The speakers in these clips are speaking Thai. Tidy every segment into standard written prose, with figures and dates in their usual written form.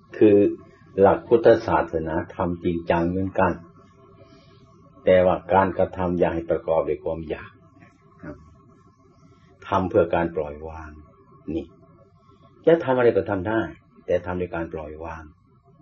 คือหลักพุทธศาสนาทำจริงจังเหมือนกันแต่ว่าการกระทำอย่าให้ประกอบด้วยความอยากทำเพื่อการปล่อยวางนี่จะทำอะไรก็ทำได้แต่ทำด้วยการปล่อยวาง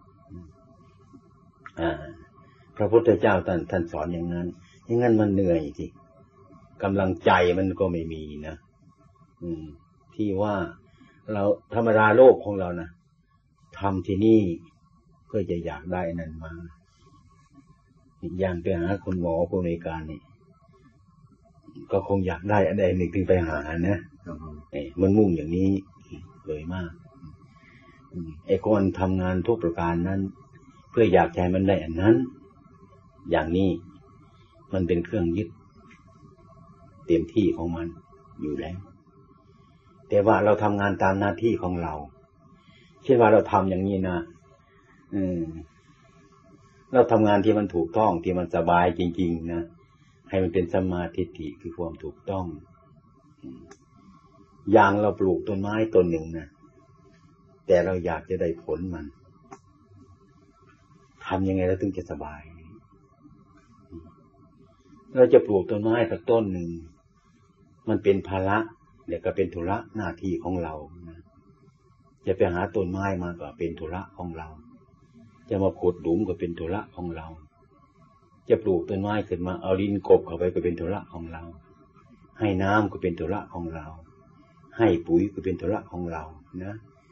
พระพุทธเจ้าท่านสอนอย่างนั้นอย่างนั้นมันเหนื่อยสิกำลังใจมันก็ไม่มีนะที่ว่าเราธรรมดาโลกของเรานะทำที่นี่เพื่อจะอยากได้นั่นมาอย่างไปหาคุณหมอผู้ในการนี่ก็คงอยากได้อะไรหนึ่งถึงไปหานะมันมุ่งอย่างนี้เลยมากไอ้คนทำงานทุกประการนั้นเพื่ออยากใจมันได้อันนั้นอย่างนี้มันเป็นเครื่องยึดเต็มที่ของมันอยู่แล้วแต่ว่าเราทำงานตามหน้าที่ของเราเช่นว่าเราทำอย่างนี้นะเราทำงานที่มันถูกต้องที่มันสบายจริงๆนะให้มันเป็นสัมมาทิฏฐิคือความถูกต้องอย่างเราปลูกต้นไม้ต้นหนึ่งนะแต่เราอยากจะได้ผลมันทำยังไงเราถึงจะสบายเราจะปลูกต้นไม้สักต้นหนึ่งมันเป็นภาระเดี๋ยวก็เป็นธุระหน้าที่ของเรานะจะไปหาต้นไม้มาก็เป็นธุระของเราจะมาขุดหลุมก็เป็นธุระของเราจะปลูกต้นไม้ขึ้นมาเอาดินกบเข้าไปก็เป็นธุระของเราให้น้ำก็เป็นธุระของเราให้ปุ๋ยก็เป็นธุระของเรานะ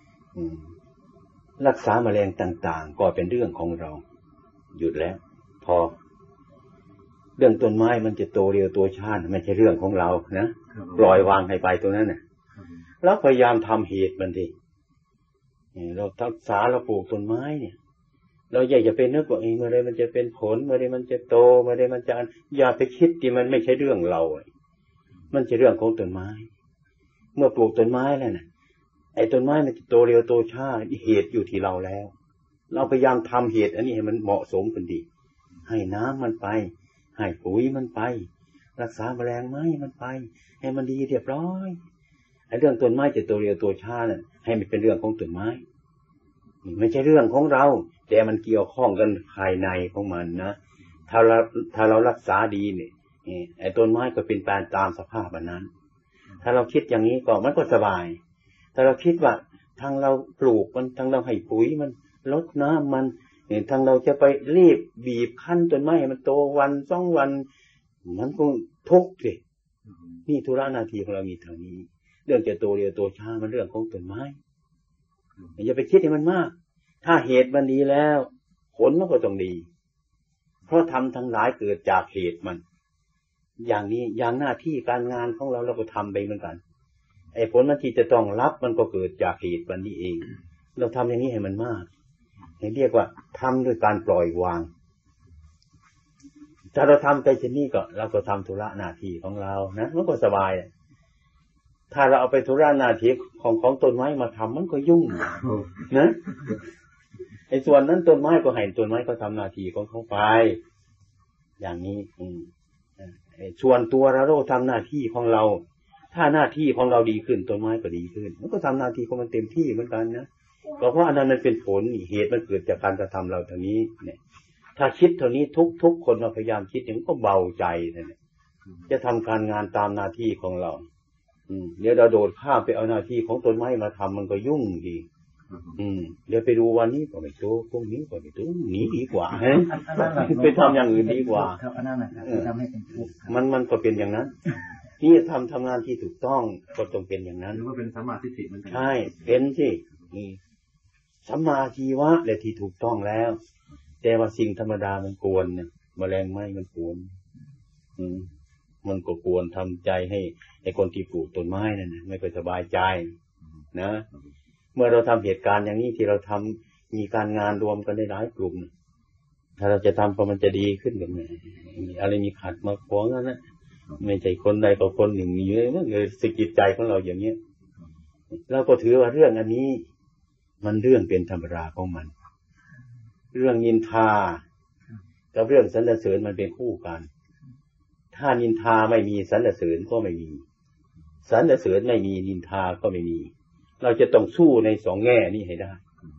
รักษาแมลงต่างๆก็เป็นเรื่องของเราหยุดแล้วพอเรื่องต้นไม้มันจะโตเร็วโตช้าไม่ใช่เรื่องของเรานะปล่อยวางให้ไปตรงนั้นน่ะแล้วพยายามทำเหตุมันดิเรารักษาเราปลูกต้นไม้เนี่ยเราอยากจะเป็นนึกว่าเมื่อไรมันจะเป็นผลเมื่อไรมันจะโตเมื่อไรมันจะอย่าไปคิดที่มันไม่ใช่เรื่องเรามันจะเรื่องของต้นไม้เมื่อปลูกต้นไม้แล้วน่ะไอ้ต้นไม้มันจะโตเร็วโตช้าเหตุอยู่ที่เราแล้วเราพยายามทำเหตุอันนี้ให้มันเหมาะสมกันดีให้น้ำมันไปให้ปุ๋ยมันไปรักษาแมลงไม้มันไปให้มันดีเรียบร้อยไอ้เรื่องต้นไม้จะโตเร็วโตช้าน่ะให้มันเป็นเรื่องของต้นไม้ไม่ใช่เรื่องของเราแต่มันเกี่ยวข้องกันภายในของมันนะถ้าเรารักษาดีเนี่ยไอ้ต้นไม้ก็เป็นไปตามสภาพนั้นถ้าเราคิดอย่างนี้ก็มันก็สบายถ้าเราคิดว่าทางเราปลูกมันทางเราให้ปุ๋ยมันรดน้ำมันทางเราจะไปรีบบีบคั้นต้นไม้ให้มันโตวัน2 วันมันก็ทุกข์สินี่ธุระหน้าที่ของเรามีเท่านี้เรื่องจะโตเร็วโตช้ามันเรื่องของต้นไม้อย่าไปคิดให้มันมากถ้าเหตุมันดีแล้วผลมันก็ต้องดีเพราะทำทั้งหลายเกิดจากเหตุมันอย่างนี้อย่างหน้าที่การงานของเราเราก็ทำไปเหมือนกันไอ้ผลมันที่จะต้องรับมันก็เกิดจากเหตุมันนี่เองเราทำอย่างนี้ให้มันมากให้เรียกว่าทำด้วยการปล่อยวางถ้าเราทำไปเช่นนี้ก็เราก็ทำธุระหน้าที่ของเรานะมันก็สบายถ้าเราเอาไปธุระหน้าที่ของต้นไม้มาทำมันก็ยุ่งนะไอ้ส่วนนั้นต้นไม้ก็ให้ต้นไม้ก็ทำหน้าที่ของเขาไปอย่างนี้ส่วนตัวเราทำหน้าที่ของเราถ้าหน้าที่ของเราดีขึ้นต้นไม้ก็ดีขึ้นมันก็ทำหน้าที่ของมันเต็มที่เหมือนกันนะก็เพราะอันนั้นมันเป็นผลเหตุมันเกิดจากการกระทำเราเท่านี้เนี่ยถ้าคิดเท่านี้ทุกคนมาพยายามคิดอย่างก็เบาใจเนี่ยจะทำการงานตามหน้าที่ของเราเดี๋ยวเราโดดข้ามไปเอาหน้าที่ของต้นไม้มาทำมันก็ยุ่งดีเดี๋ยวไปดูวันนี้ก็ไม่โตพรุ่งนี้ก็ไม่โตหนีดีกว่าไปทำอย่างอื่นดีกว่ามันก็เป็นอย่างนั้นนี่ทำงานที่ถูกต้องก็ต้องเป็นอย่างนั้นก็เป็นสัมมาทิฏฐิเหมือนกันใช่เป็นสิสัมมาชีวะแหละที่ถูกต้องแล้วแต่ว่าสิ่งธรรมดามันกวนเนี่ยแมลงไม้มันกวนมันก็กวนทำใจให้ไอ้คนที่ปลูกต้นไม้นั่นนะไม่ค่อยสบายใจนะเมื่อเราทำเหตุการณ์อย่างนี้ที่เราทำมีการงานรวมกันได้หลายกลุ่มถ้าเราจะทำพอมันจะดีขึ้นแบบนี้อะไรมีขัดมาขวางนั่นนะไม่ใช่คนใดก็คนหนึ่งอยู่เลยสะกิดใจของเราอย่างนี้เราก็ถือว่าเรื่องอันนี้มันเรื่องเป็นธรรมดาของมันเรื่องนินทากับเรื่องสรรเสริญมันเป็นคู่กันถ้านินทาไม่มีสรรเสริญก็ไม่มีสรรเสริญไม่มีนินทาก็ไม่มีเราจะต้องสู้ใน2 แง่นี้ให้ได้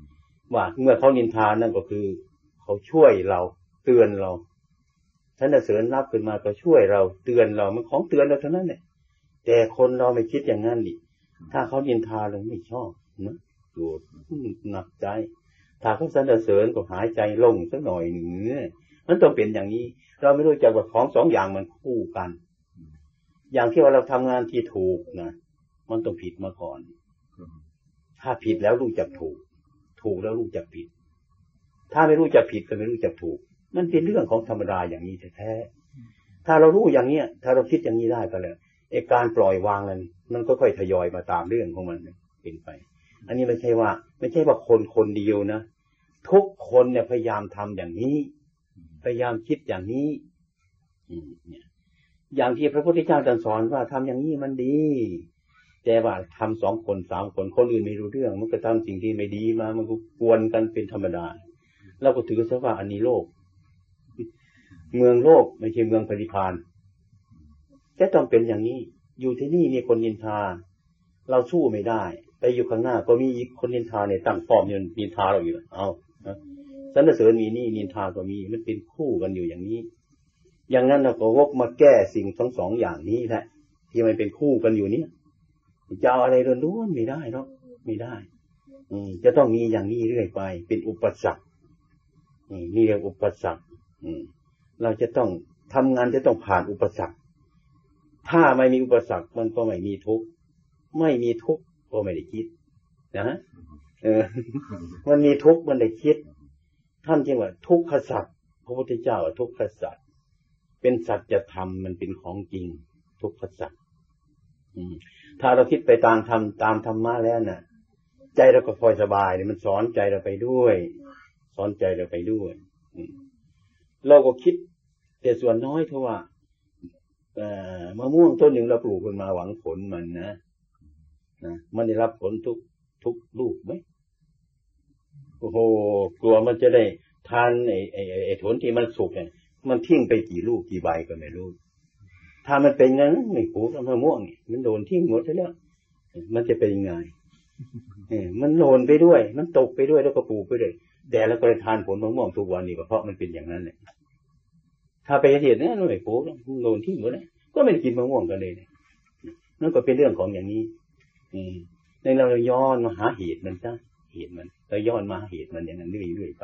ว่าเมื่อเขานินทานั่นก็คือเขาช่วยเราเตือนเราสรรเสริญรับขึ้นมาก็ช่วยเราเตือนเรามันของเตือนเราเท่านั้นแหละแต่คนเราไม่คิดอย่างนั้นดิถ้าเขานินทาเราไม่ชอบนะโกรธหนักใจถ้าเขาสรรเสริญก็หายใจลงสักหน่อยหนึ่งมันต้องเป็นอย่างนี้เราไม่รู้จักว่าของสองอย่างมันคู่กันอย่างที่ว่าเราทำงานที่ถูกนะมันต้องผิดมาก่อนถ้าผิดแล้วรู้จักถูกถูกแล้วรู้จักผิดถ้าไม่รู้จักผิดก็ไม่รู้จักถูกมันเป็นเรื่องของธรรมดาอย่างนี้แท้ๆถ้าเรารู้อย่างเนี้ยถ้าเราคิดอย่างนี้ได้ก็แล้วไอ้การปล่อยวางนั้นมันก็ค่อยทยอยมาตามเรื่องของมันเป็นไปอันนี้ไม่ใช่ว่าคนคนเดียวนะทุกคนเนี่ยพยายามทำอย่างนี้พยายามคิดอย่างนี้เนี่ยอย่างที่พระพุทธเจ้าตรัสสอนว่าทำอย่างนี้มันดีแต่ว่าทำ2 คน 3 คนคนอื่นไม่รู้เรื่องมันก็ทำสิ่งที่ไม่ดีมามันก็กวนกันเป็นธรรมดาเราก็ถือซะว่าอันนี้โลกเมืองโลกไม่ใช่เมืองพระนิพพานจะต้องเป็นอย่างนี้อยู่ที่นี่มีคนนินทาเราสู้ไม่ได้ไปอยู่ข้างหน้าก็มีอีกคนนินทาเนี่ยตั้งป้อมอยู่นินทาเราอยู่เอาสรรเสริญมีนี่นินทาก็มีมันเป็นคู่กันอยู่อย่างนี้อย่างนั้นเราก็วกมาแก้สิ่งทั้ง2อย่างนี้แหละที่มันเป็นคู่กันอยู่นี้จะเอาอะไรล้วนๆไม่ได้เนาะไม่ได้จะต้องมีอย่างนี้เรื่อยไปเป็นอุปสรรคนี่เรียกอุปสรรคเราจะต้องทำงานจะต้องผ่านอุปสรรคถ้าไม่มีอุปสรรคมันก็ไม่มีทุกข์ไม่มีทุกข์ก็ไม่ได้คิดนะมันมีทุกข์มันได้คิดท่านจึงว่าทุกขสัจพระพุทธเจ้าทุกขสัจเป็นสัจธรรมมันเป็นของจริงทุกขสัจถ้าเราคิดไปตามธรรมะแล้วน่ะใจเราก็ค่อยสบายมันสอนใจเราไปด้วยสอนใจเราไปด้วยเราก็คิดแต่ส่วนน้อยเท่าว่ามะม่วงต้นหนึ่งเราปลูกขึ้นมาหวังผลมันนะมันได้รับผลทุกลูกไหมโอ้โหกลัวมันจะได้ทานไอ้ผลที่มันสุกเนี่ยมันทิ้งไปกี่ลูกกี่ใบก็ไม่รู้ถ้ามันเป็นงั้นไม่ปลูกมะม่วงมันโดนทิ้งหมดแล้วมันจะเป็นยังไงมันโหนไปด้วยมันตกไปด้วยแล้วก็ปลูกไปด้วยแต่แล้วก็ได้ทานผลมะม่วงทุกวันนี่ก็เพราะมันเป็นอย่างนั้นแหละถ้าไปเหตุเนี่ยไม่ปลูกโดนทิ้งหมดเลยก็ไม่ได้กินมะม่วงกันเลยนั่นก็เป็นเรื่องของอย่างนี้ในเราย้อนมาหาเหตุมันซะเหตุมันเราย้อนมาเหตุมันอย่างนั้นเรื่อยๆไป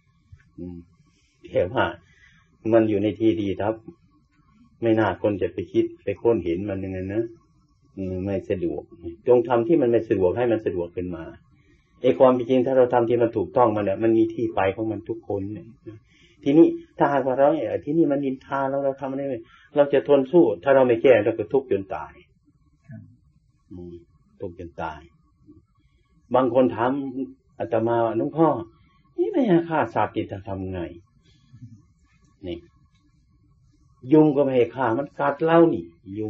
แต่ว่ามันอยู่ในที่ดีครับไม่น่าคนจะไปคิดไปค้นเห็นมันยังไงนะไม่สะดวกจงทำที่มันไม่สะดวกให้มันสะดวกขึ้นมาไอ้ความจริงถ้าเราทำที่มันถูกต้องมันเนี่ยมันมีที่ไปของมันทุกคนเนี่ยทีนี้ถ้าหากว่าเราที่นี่มันนินทาเราทำอะไรเราจะทนสู้ถ้าเราไม่แก้เราก็ทุกข์จนตายทุกข์จนตายบางคนถามอาตมาว่าหลวงพ่อนี่ไม่ให้ฆ่าสัตว์จะทำไงนี่ยุงก็ไม่ให้ฆ่ามันกัดเล่านี่ยุง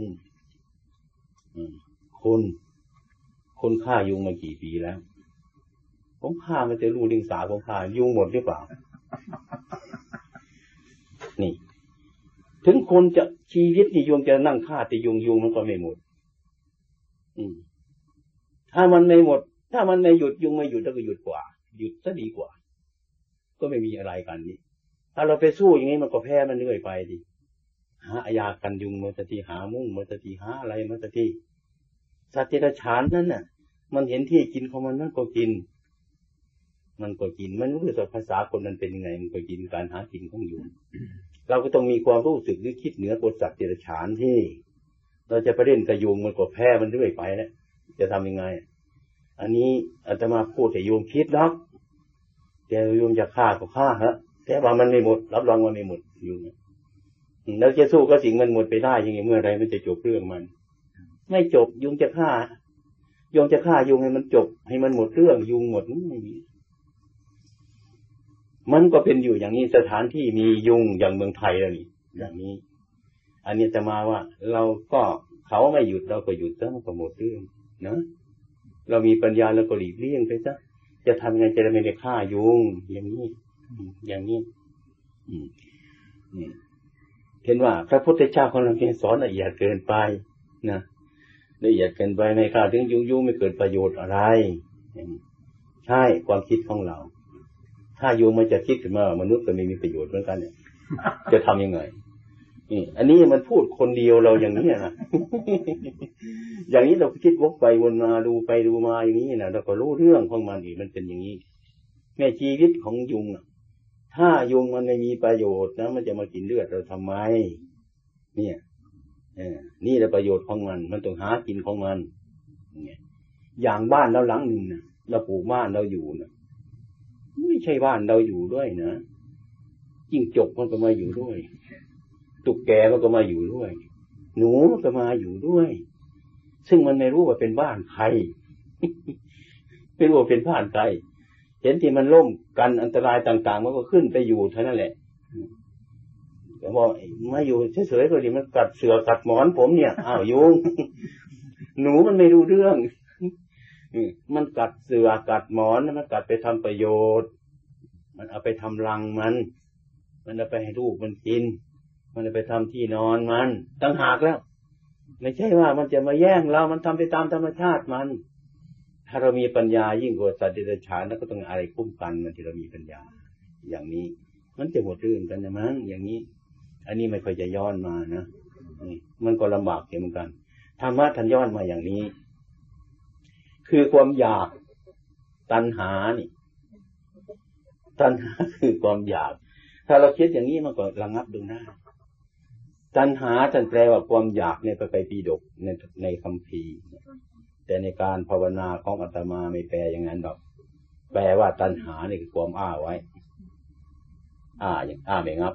คุณฆ่ายุงมากี่ปีแล้วผมฆ่ามันจะรู้ดิงสาผมฆ่ายุงหมดหรือเปล่านี่ถึงคนจะชีวิตนี่ยุงจะนั่งฆ่าแต่ยุงมันก็ไม่หมดถ้ามันไม่หมดถ้ามันไม่หยุดยุงไม่หยุดแล้วก็หยุดกว่าหยุดซะดีกว่าก็ไม่มีอะไรกันนี่ถ้าเราไปสู้อย่างนี้มันก็แพ้มันเรื่อยไปดิหายากันยุงมาสักทีหามุ้งมาสักทีหาอะไรมาสักทีสัตว์เดรัจฉานนั่นน่ะมันเห็นที่กินของมันนั่นก็กินมันรู้สึกภาษาคนนั้นเป็นยังไงมันก็กินการหากินของยุงเราก็ต้องมีความรู้สึกหรือคิดเหนือกฎสัตว์เดรัจฉานที่เราจะไปเล่นกับยุงมันก็แพ้มันเรื่อยไปแล้วจะทำยังไงอันนี้อาตมาพูดแต่ยุงคิดนะแต่ยุงจะฆ่าก็ฆ่าฮะแต่ว่ามันไม่หมดรับรองว่าไม่หมดยุงแล้วจะสู้กับสิ่งมันหมดไปได้ยังไงเมื่อไรมันจะจบเรื่องมันไม่จบยุงจะฆ่ายุงให้มันจบให้มันหมดเรื่องยุงหมดไม่มีมันก็เป็นอยู่อย่างนี้สถานที่มียุงอย่างเมืองไทยแล้วนี่อย่างนี้อันนี้จะมาว่าเราก็เขาไม่หยุดเราก็หยุดซะมันก็หมดเรื่องนะเรามีปัญญาเราก็หลีกเลี่ยงไปซะจะทำไงจะไม่ได้ฆ่ายุงอย่างนี้เห็นว่าพระพุทธเจ้าของเราเพียงสอนละเอียดเกินไปนะละเอียดเกินไปในข่าวถึงยุงไม่เกิดประโยชน์อะไรใช่ความคิดของเราถ้าโยมมันจะคิดขึ้นมามนุษย์ก็ไม่มีประโยชน์เหมือนกันเนี่ยจะทำยังไงนี่อันนี้มันพูดคนเดียวเราอย่างนี้นะ อย่างนี้เราคิดวกไปวนมาดูไปดูมาอย่างนี้นะเราก็รู้เรื่องของมันอีกมันเป็นอย่างนี้แม่ชีวิตของยุงถ้ายุงมันไม่มีประโยชน์นะมันจะมากินเลือดเราทำไมเนี่ยนี่แหละประโยชน์ของมันต้องหากินของมันเนี่ยอย่างบ้านเราหลังหนึ่งนะเราปลูกบ้านเราอยู่นะไม่ใช่บ้านเราอยู่ด้วยนะจิ้งจกมันก็มาอยู่ด้วยตุ๊กแกมันก็มาอยู่ด้วยหนูมันก็มาอยู่ด้วยซึ่งมันไม่รู้ว่าเป็นบ้านใคร ไม่รู้ว่าเป็นบ้านใครเห็นที่มันล่มกันอันตรายต่างๆมันก็ขึ้นไปอยู่เท่านั้นแหละแต่ว่ามาอยู่เฉยๆก็ดีมันกัดเสือกัดหมอนผมเนี่ยอ้าวยุง หนูมันไม่รู้เรื่องมันกัดเสือกัดหมอนมันกัดไปทำประโยชน์มันเอาไปทำรังมันเอาไปให้ลูกมันกินมันเอาไปทำที่นอนมันต่างหากแล้วไม่ใช่ว่ามันจะมาแย่งเรามันทำไปตามธรรมชาติมันถ้าเรามีปัญญายิ่งกว่าสัตว์เดรัจฉานแล้วก็ต้องอะไรคุ้มกันมันที่เรามีปัญญาอย่างนี้มันจะหมดเรื่องกันนะมั้งอย่างนี้อันนี้ไม่ค่อยจะย้อนมานะนี่มันก็ลำบากเหมือนกันธรรมะท่านย้อนมาอย่างนี้คือความอยากตัณหานี่ตัณหาคือความอยากถ้าเราคิดอย่างนี้มันก็ระงับดูหน้าตัณหาท่านแปลว่าความอยากในพระไตรปิฎกในคัมภีร์แต่ในการภาวนาของอาตมาไม่แปลอย่างนั้นหรอกแปลว่าตัณหานี่คือความอ้าไว้อย่างไม่งับ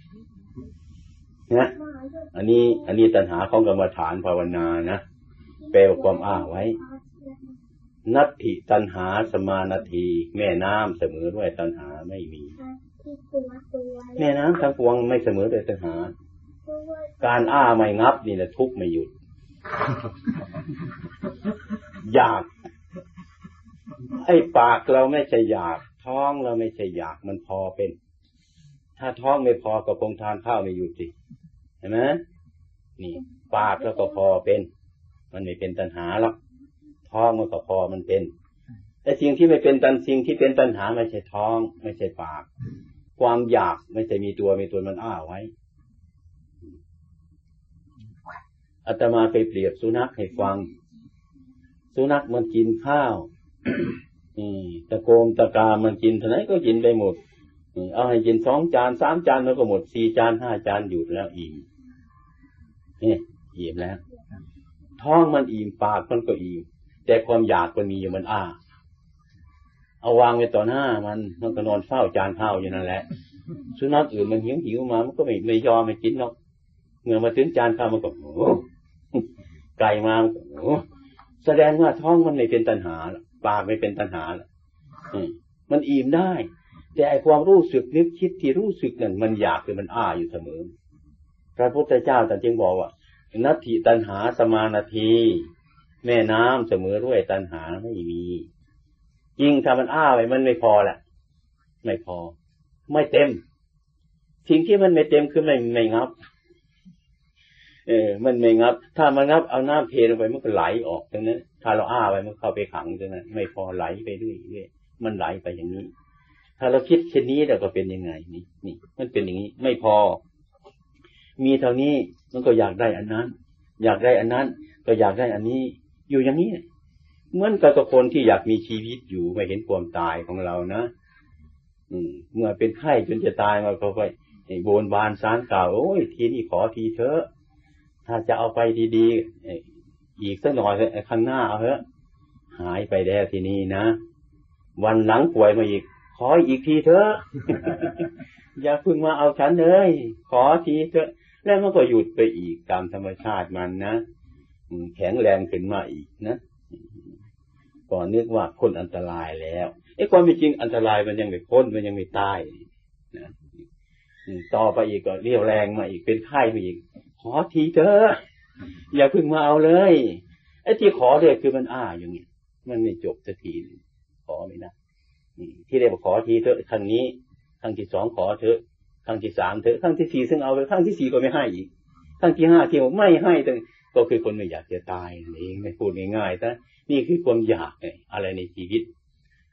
นะอันนี้ตัณหาของกรรมฐานภาวนานะแปลว่าความอ้าไว้นัตถิตัณหาสมานาทีแม่น้ำเสมอด้วยตัณหาไม่มีแม่น้ำทั้งปวงไม่เสมอด้วยตัณหาการอ้าไม่งับนี่แหละทุกข์ไม่หยุด อยากไอ้ปากเราไม่ใช่อยากท้องเราไม่ใช่อยากมันพอเป็นถ้าท้องไม่พอก็คงทานข้าวไม่หยุดสิเห็นไหมนี่ปากเราก็พอเป็นมันไม่เป็นตัณหาหรอกท้องมันก็พอมันเป็นแต่สิ่งที่ไม่เป็นสิ่งที่เป็นตัณหาไม่ใช่ท้องไม่ใช่ปากความอยากไม่ใช่มีตัวมันอ้าไว้อาตมาเคยเปรียบสุนัขให้ฟังสุนัขมันกินข้าว ตะโกมตะกามันกินเท่าไหร่ก็กินไปหมดเอาให้กิน2 จาน 3 จานแล้วก็หมด4 จาน 5 จานหยุดแล้วอิ่มอิ่มแล้วท้องมันอิ่มปากมันก็อิ่มแต่ความอยากมันมีอยู่มันอ้าเอาวางไว้ต่อหน้ามันก็นอนเฝ้าจานข้าวอยู่นั่นแหละสุนัขอื่นมันหิวมามันก็ไม่ยอมไม่กินหรอกเมื่อมาถึงจานข้าวมันก็ไก่มาแสดงว่าท้องมันไม่เป็นตัณหาปากไม่เป็นตัณหามันอิ่มได้แต่ไอ้ความรู้สึกนึกคิดที่รู้สึกนั่นมันอยากคือมันอ้าอยู่เสมอพระพุทธเจ้าท่านจึงบอกว่านัตถิตัณหาสมานาทีแม่น้ำเสมอด้วยตัณหาไม่มียิ่งถ้ามันอ้าไว้มันไม่พอแหละไม่พอไม่เต็มสิ่งที่มันไม่เต็มคือไม่งับมันไม่งับถ้ามันงับเอาน้ำเทลงไปมันก็ไหลออกตรงนั้นถ้าเราอ้าไว้มันเข้าไปขังตรงนั้นไม่พอไหลไปเรื่อยๆมันไหลไปอย่างนี้ถ้าเราคิดเช่นนี้เราก็เป็นยังไงนี่มันเป็นอย่างนี้ไม่พอมีเท่านี้มันก็อยากได้อันนั้นอยากได้อันนั้นก็อยากได้อันนี้อยู่อย่างนี้เหมือนกับคนที่อยากมีชีวิตอยู่ไม่เห็นความตายของเรานะเมื่อเป็นไข้จนจะตายมาก็ไปโบนบานสารกล่าวโอ้ยทีนี้ขอทีเถอะถ้าจะเอาไปดีๆอีกสักหน่อยข้างหน้าเอาเถอะหายไปแล้วทีนี้นะวันหลังป่วยมาอีกขออีกทีเถอะ อย่าเพิ่งมาเอาฉันเลยขอทีเถอะแล้วมันก็หยุดไปอีกตามธรรมชาติมันนะแข็งแรงขึ้นมาอีกนะก่อนนึกว่าพ้นอันตรายแล้วความเป็นจริงอันตรายมันยังไม่พ้นมันยังไม่ตายนะต่อไปอีกก็เรี่ยวแรงมาอีกเป็นไข้มาอีกขอทีเถอะอย่าเพิ่งมาเอาเลยไอ้ที่ขอเลยคือมันอย่างนี้มันไม่จบสักทีขอไม่ได้ที่เรียกว่าขอทีเถอะครั้งนี้ครั้งที่2ขอเถอะครั้งที่3เถอะครั้งที่4ซึ่งเอาไปครั้งที่4ก็ไม่ให้อีกครั้งที่5ที่ไม่ให้ก็คือคนไม่อยากจะตายเองไม่พูดง่ายๆแต่นี่คือความอยากอะไรในชีวิต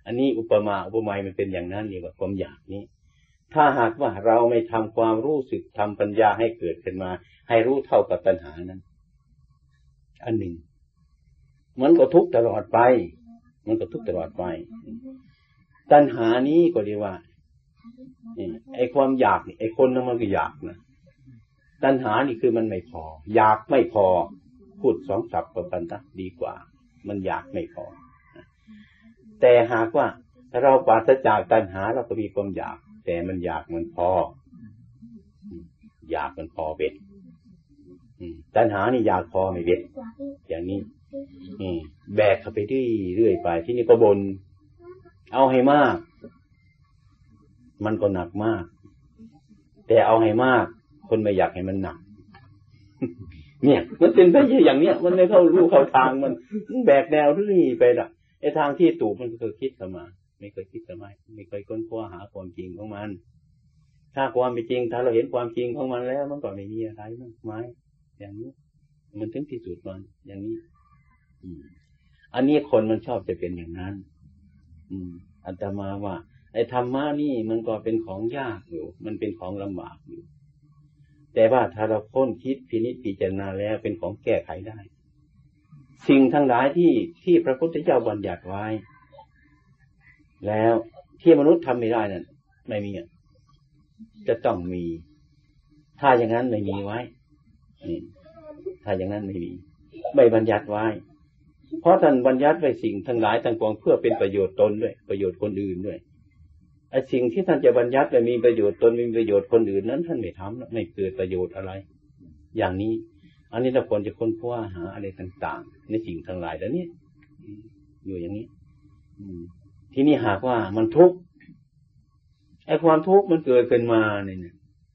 อันนี้อุปมาอุปไมยมันเป็นอย่างนั้นนี่ว่าความอยากนี้ถ้าหากว่าเราไม่ทำความรู้สึกทำปัญญาให้เกิดขึ้นมาให้รู้เท่ากับตัณหานั้นอันหนึ่งมันก็ทุกข์ตลอดไปมันก็ทุกข์ตลอดไปตัณหานี้ก็เรียกว่าไอ้ความอยากนี่ไอ้คนนั้นมันก็อยากนะตัณหานี่คือมันไม่พออยากไม่พอพูดสองศัพท์ประกันนะดีกว่ามันอยากไม่พอแต่หากว่าเราปราศจากตัณหาเราก็มีความอยากแต่มันอยากมันพออยากมันพอเบ็ดตัณหานี่อยากพอไม่เบ็ดอย่างนี้แบกเข้าไปเรื่อยไปที่นี่ก็บนเอาให้มากมันก็หนักมากแต่เอาให้มากคนไม่อยากให้มันหนักเนี่ยมันเป็นไปอย่างเนี้ยมันไม่เข้ารู้เข้าทางมันแบกแนวเรื่อยไปล่ะไอ้ทางที่ถูกมันเคยคิดมาไม่เคยคิดมาไม่เคยค้นคว้าหาความจริงของมันถ้าความเป็นจริงถ้าเราเห็นความจริงของมันแล้วมันก็ไม่มีอะไรมากมายอย่างนี้มันถึงที่สุดมันอย่างนี้อันนี้คนมันชอบจะเป็นอย่างนั้นอาตมาว่าไอ้ธรรมะนี่มันก็เป็นของยากอยู่มันเป็นของลำบากอยู่แต่ว่าถ้าเราค้นคิดพินิจพิจารณาแล้วเป็นของแก้ไขได้สิ่งทั้งหลายที่พระพุทธเจ้าบัญญัติไว้แล้วที่มนุษย์ทำไม่ได้นั่นไม่มีจะต้องมีถ้าอย่างนั้นไม่มีไว้ถ้าอย่างนั้นไม่มีไม่บัญญัติไว้เพราะท่านบัญญัติไว้สิ่งทั้งหลายทั้งปวงเพื่อเป็นประโยชน์ตนด้วยประโยชน์คนอื่นด้วยไอ้สิ่งที่ท่านจะบัญญัติมีประโยชน์ตนมีประโยชน์คนอื่นนั้นท่านไม่ทำไม่เกิดประโยชน์อะไรอย่างนี้อันนี้เราควรจะค้นคว้าหาอะไรต่างๆในสิ่งทั้งหลายแล้วนี่อยู่อย่างนี้ที่นี่หากว่ามันทุกข์ไอ้ความทุกข์มันเกิดขึ้นมาเนี่ย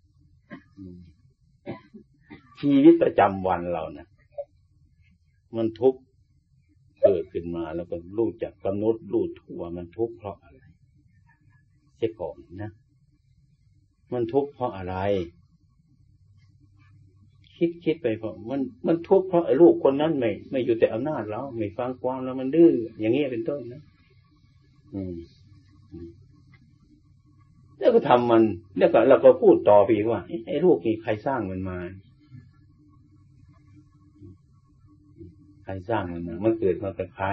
ชีวิตประจำวันเรานะมันทุกข์เกิดขึ้นมาแล้วก็รู้จักกำหนดรู้ทั่วมันทุกข์เพราะอะไรเสียก่อนนะมันทุกข์เพราะอะไรคิดไปเพราะมันทุกข์เพราะไอ้ลูกคนนั้นไม่อยู่แต่อำนาจเราไม่ฟังความแล้วมันดื้ออย่างนี้เป็นต้นนะแล้วก็ทำมันแล้วก็เราก็พูดต่อไปว่าไอ้ลูกนี่ใครสร้างมันมาใครสร้างมันมามันเกิดมากับใคร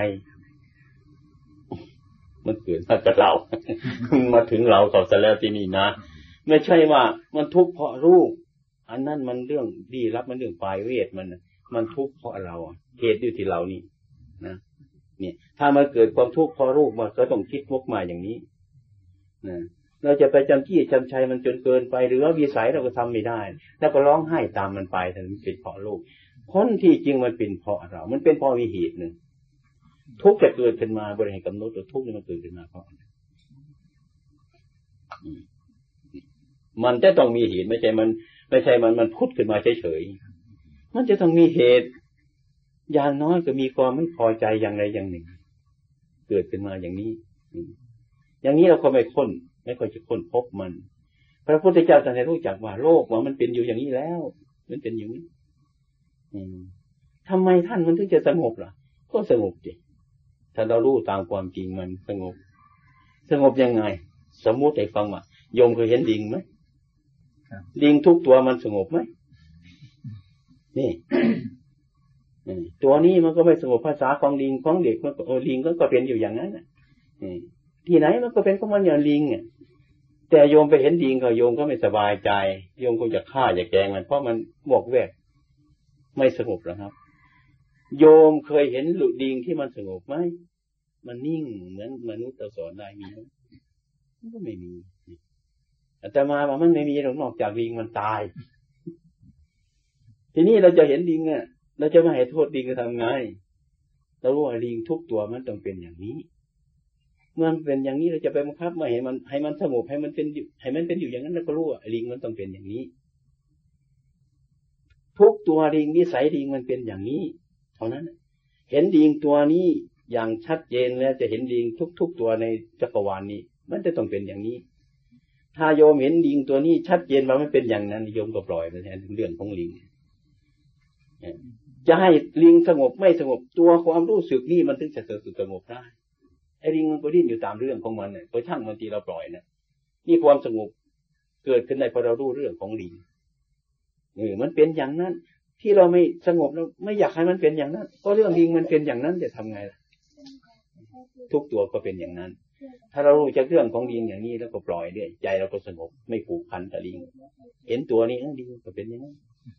มันเกิดมากับเรา มาถึงเราเขาซะแล้วที่นี่นะไม่ใช่ว่ามันทุกข์เพราะลูกอันนั้นมันเรื่องดีรับมันเรื่องปลายเวทมันทุกข์เพราะเราเหตุอยู่ที่เรานี่นะเนี่ยถ้ามันเกิดความทุกข์เพราะลูกมันก็ต้องคิดวกมาอย่างนี้นะเราจะไปจำจี้จำชัยมันจนเกินไปหรือว่าวิสัยเราก็ทำไม่ได้แล้วก็ร้องไห้ตามมันไปแต่มันเป็นเพราะลูกพ้นที่จริงมันเป็นเพราะเรามันเป็นเพราะมีเหตุหนึ่งทุกข์จะเกิดขึ้นมาบริหารกำหนดตัวทุกข์มันเกิดขึ้นมาเพราะมันจะต้องมีเหตุไม่ใช่มันพุทธขึ้นมาเฉยๆมันจะต้องมีเหตุอย่างน้อยก็มีความไม่พอใจอย่างใดอย่างหนึ่งเกิดขึ้นมาอย่างนี้อย่างนี้เราก็ไม่ค่อยจะค้นพบมันพระพุทธเจ้าท่านให้รู้จักว่าโลกว่ามันเป็นอยู่อย่างนี้แล้วมันเป็นอย่างนี้ทำไมท่านมันถึงจะสงบล่ะก็สงบดิถ้าเรารู้ตามความจริงมันสงบยังไงสมมุติให้ฟังว่าโยมเคยเห็นลิงไหมลิงทุกตัวมันสงบไหมนี่ ตัวนี้มันก็ไม่สงบภาษาของลิงของเด็กมันก็ลิงก็เป็นอยู่อย่างนั้นที่ไหนมันก็เป็นของมันอย่างลิงแต่โยมไปเห็นลิงก็โยมก็ไม่สบายใจโยมคงจะฆ่าจะแกล้งมันเพราะมันบอกแวกไม่สงบหรอกครับโยมเคยเห็นลิงที่มันสงบไหมมันนิ่งเหมือนมนุษย์เราสอนได้มีมันก็ไม่มีอาตมาว่ามันไม่มีหรอกนอกจากลิงมันตายทีนี้เราจะเห็นลิงเราจะไม่ให้โทษลิงจะทำไงเรารู้ว่าลิงทุกตัวมันต้องเป็นอย่างนี้เมื่อมันเป็นอย่างนี้เราจะไปบังคับไม่ให้มันสงบให้มันเป็นอยู่อย่างนั้นแล้วก็รู้ว่าลิงมันต้องเป็นอย่างนี้ทุกตัวลิงนิสัยลิงมันเป็นอย่างนี้เท่านั้นเห็นลิงตัวนี้อย่างชัดเจนแล้วจะเห็นลิงทุกตัวในจักรวาลนี้มันจะต้องเป็นอย่างนี้ถ้าโยมเห็นลิงตัวนี้ชัดเจนว่ามันเป็นอย่างนั้นโยมก็ปล่อยไปแทนเรื่องของลิงจะให้ลิงสงบไม่สงบตัวความรู้สึกนี่มันถึงจะสงบได้ไอ้ลิงมันก็ดิ้นอยู่ตามเรื่องของมันเนี่ยก็ช่างบางทีเราปล่อยนะนี่ความสงบเกิดขึ้นได้เพราะเรารู้เรื่องของลิงมันเป็นอย่างนั้นที่เราไม่สงบเราไม่อยากให้มันเป็นอย่างนั้นก็เรื่องลิงมันเป็นอย่างนั้นจะทำไงล่ะทุกตัวก็เป็นอย่างนั้นถ้าเรารู้จักเรื่องของลิงอย่างนี้แล้วก็ปล่อยด้วยใจเราก็สงบไม่ผูกพันกับลิงเห็นตัวนี้ลิงก็เป็นอย่างนั้น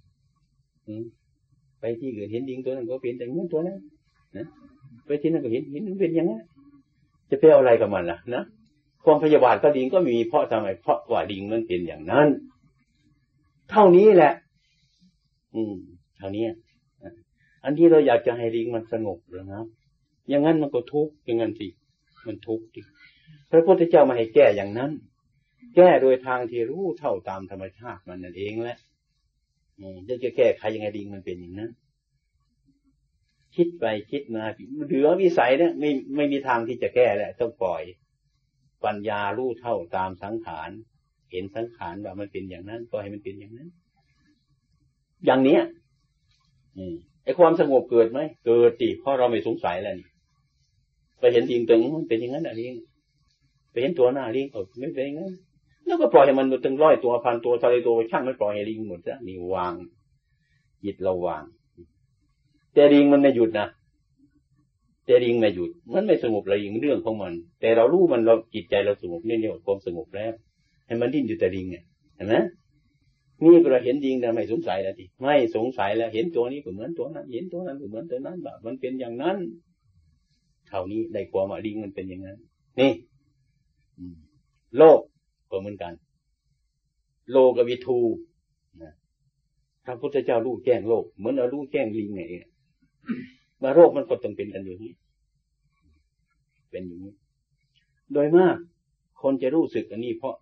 ไปที่อื่นเห็นลิงตัวนั้นก็เป็นอย่างนั้นตัวนั้นนะไปที่นั่นก็เห็นมันเป็นอย่างนั้นจะไปเอาอะไรกับมันล่ะนะความพยาบาทกับลิงก็มีเพราะทำไมเพราะว่าลิงมันเป็นอย่างนั้นเท่านี้แหละเท่านี้อันที่เราอยากจะให้ลิงมันสงบหรือครับอย่างนั้นมันก็ทุกข์อย่างนั้นสิมันทุกข์ดิพระพุทธเจ้ามาให้แก้อย่างนั้นแก้โดยทางที่รู้เท่าตามธรรมชาติมันนั่นเองแหละจะแก้ใครยังไงลิงมันเป็นอย่างนั้นคิดไปคิดมาเหลือวิสัยเนี่ยไม่มีทางที่จะแก้แหละต้องปล่อยปัญญารู้เท่าตามสังขารเห็นสังขารว่ามันเป็นอย่างนั้นก็ให้มันเป็นอย่างนั้นอย่างเนี้ยไอ้ความสงบเกิดไหมเกิดดิเพราะเราไม่สงสัยแล้วนี่ไปเห็นลิงตัวนี้มันเป็นอย่างนั้นลิงไปเห็นตัวหน้าลิงไม่เป็นอย่างนั้นแล้วก็ปล่อยให้มันตั้ง100 ตัว1,000 ตัวทะเลตัวช่างมันปล่อยให้ลิงหมดซะนี่วางจิตเราวางแต่ลิงมันไม่หยุดนะแต่ลิงไม่หยุดมันไม่สงบเลยเรื่องของมันแต่เรารู้มันเราจิตใจเราสงบนี่เนี่ยความสงบแล้วให้มันดิ้นอยู่แต่ลิงเนี่ยเห็นไหมนี่เราเห็นลิงแต่ไม่สงสัยแล้วทีไม่สงสัยแล้วเห็นตัวนี้ก็เหมือนตัวนั้นเห็นตัวนั้นก็เหมือนตัวนั้นแบบมันเป็นอย่างนั้นเท่านี้ได้ความว่าลิงมันเป็นอย่างนั้นนี่โลกก็เหมือนกันโลกวิทูนะพระพุทธเจ้ารู้แจ้งโลกเหมือนเรารู้แจ้งลิงไงมาโลกมันก็ต้องเป็นกันอย่างนี้เป็นอย่างนี้โดยมากคนจะรู้สึกอันนี้เพราะ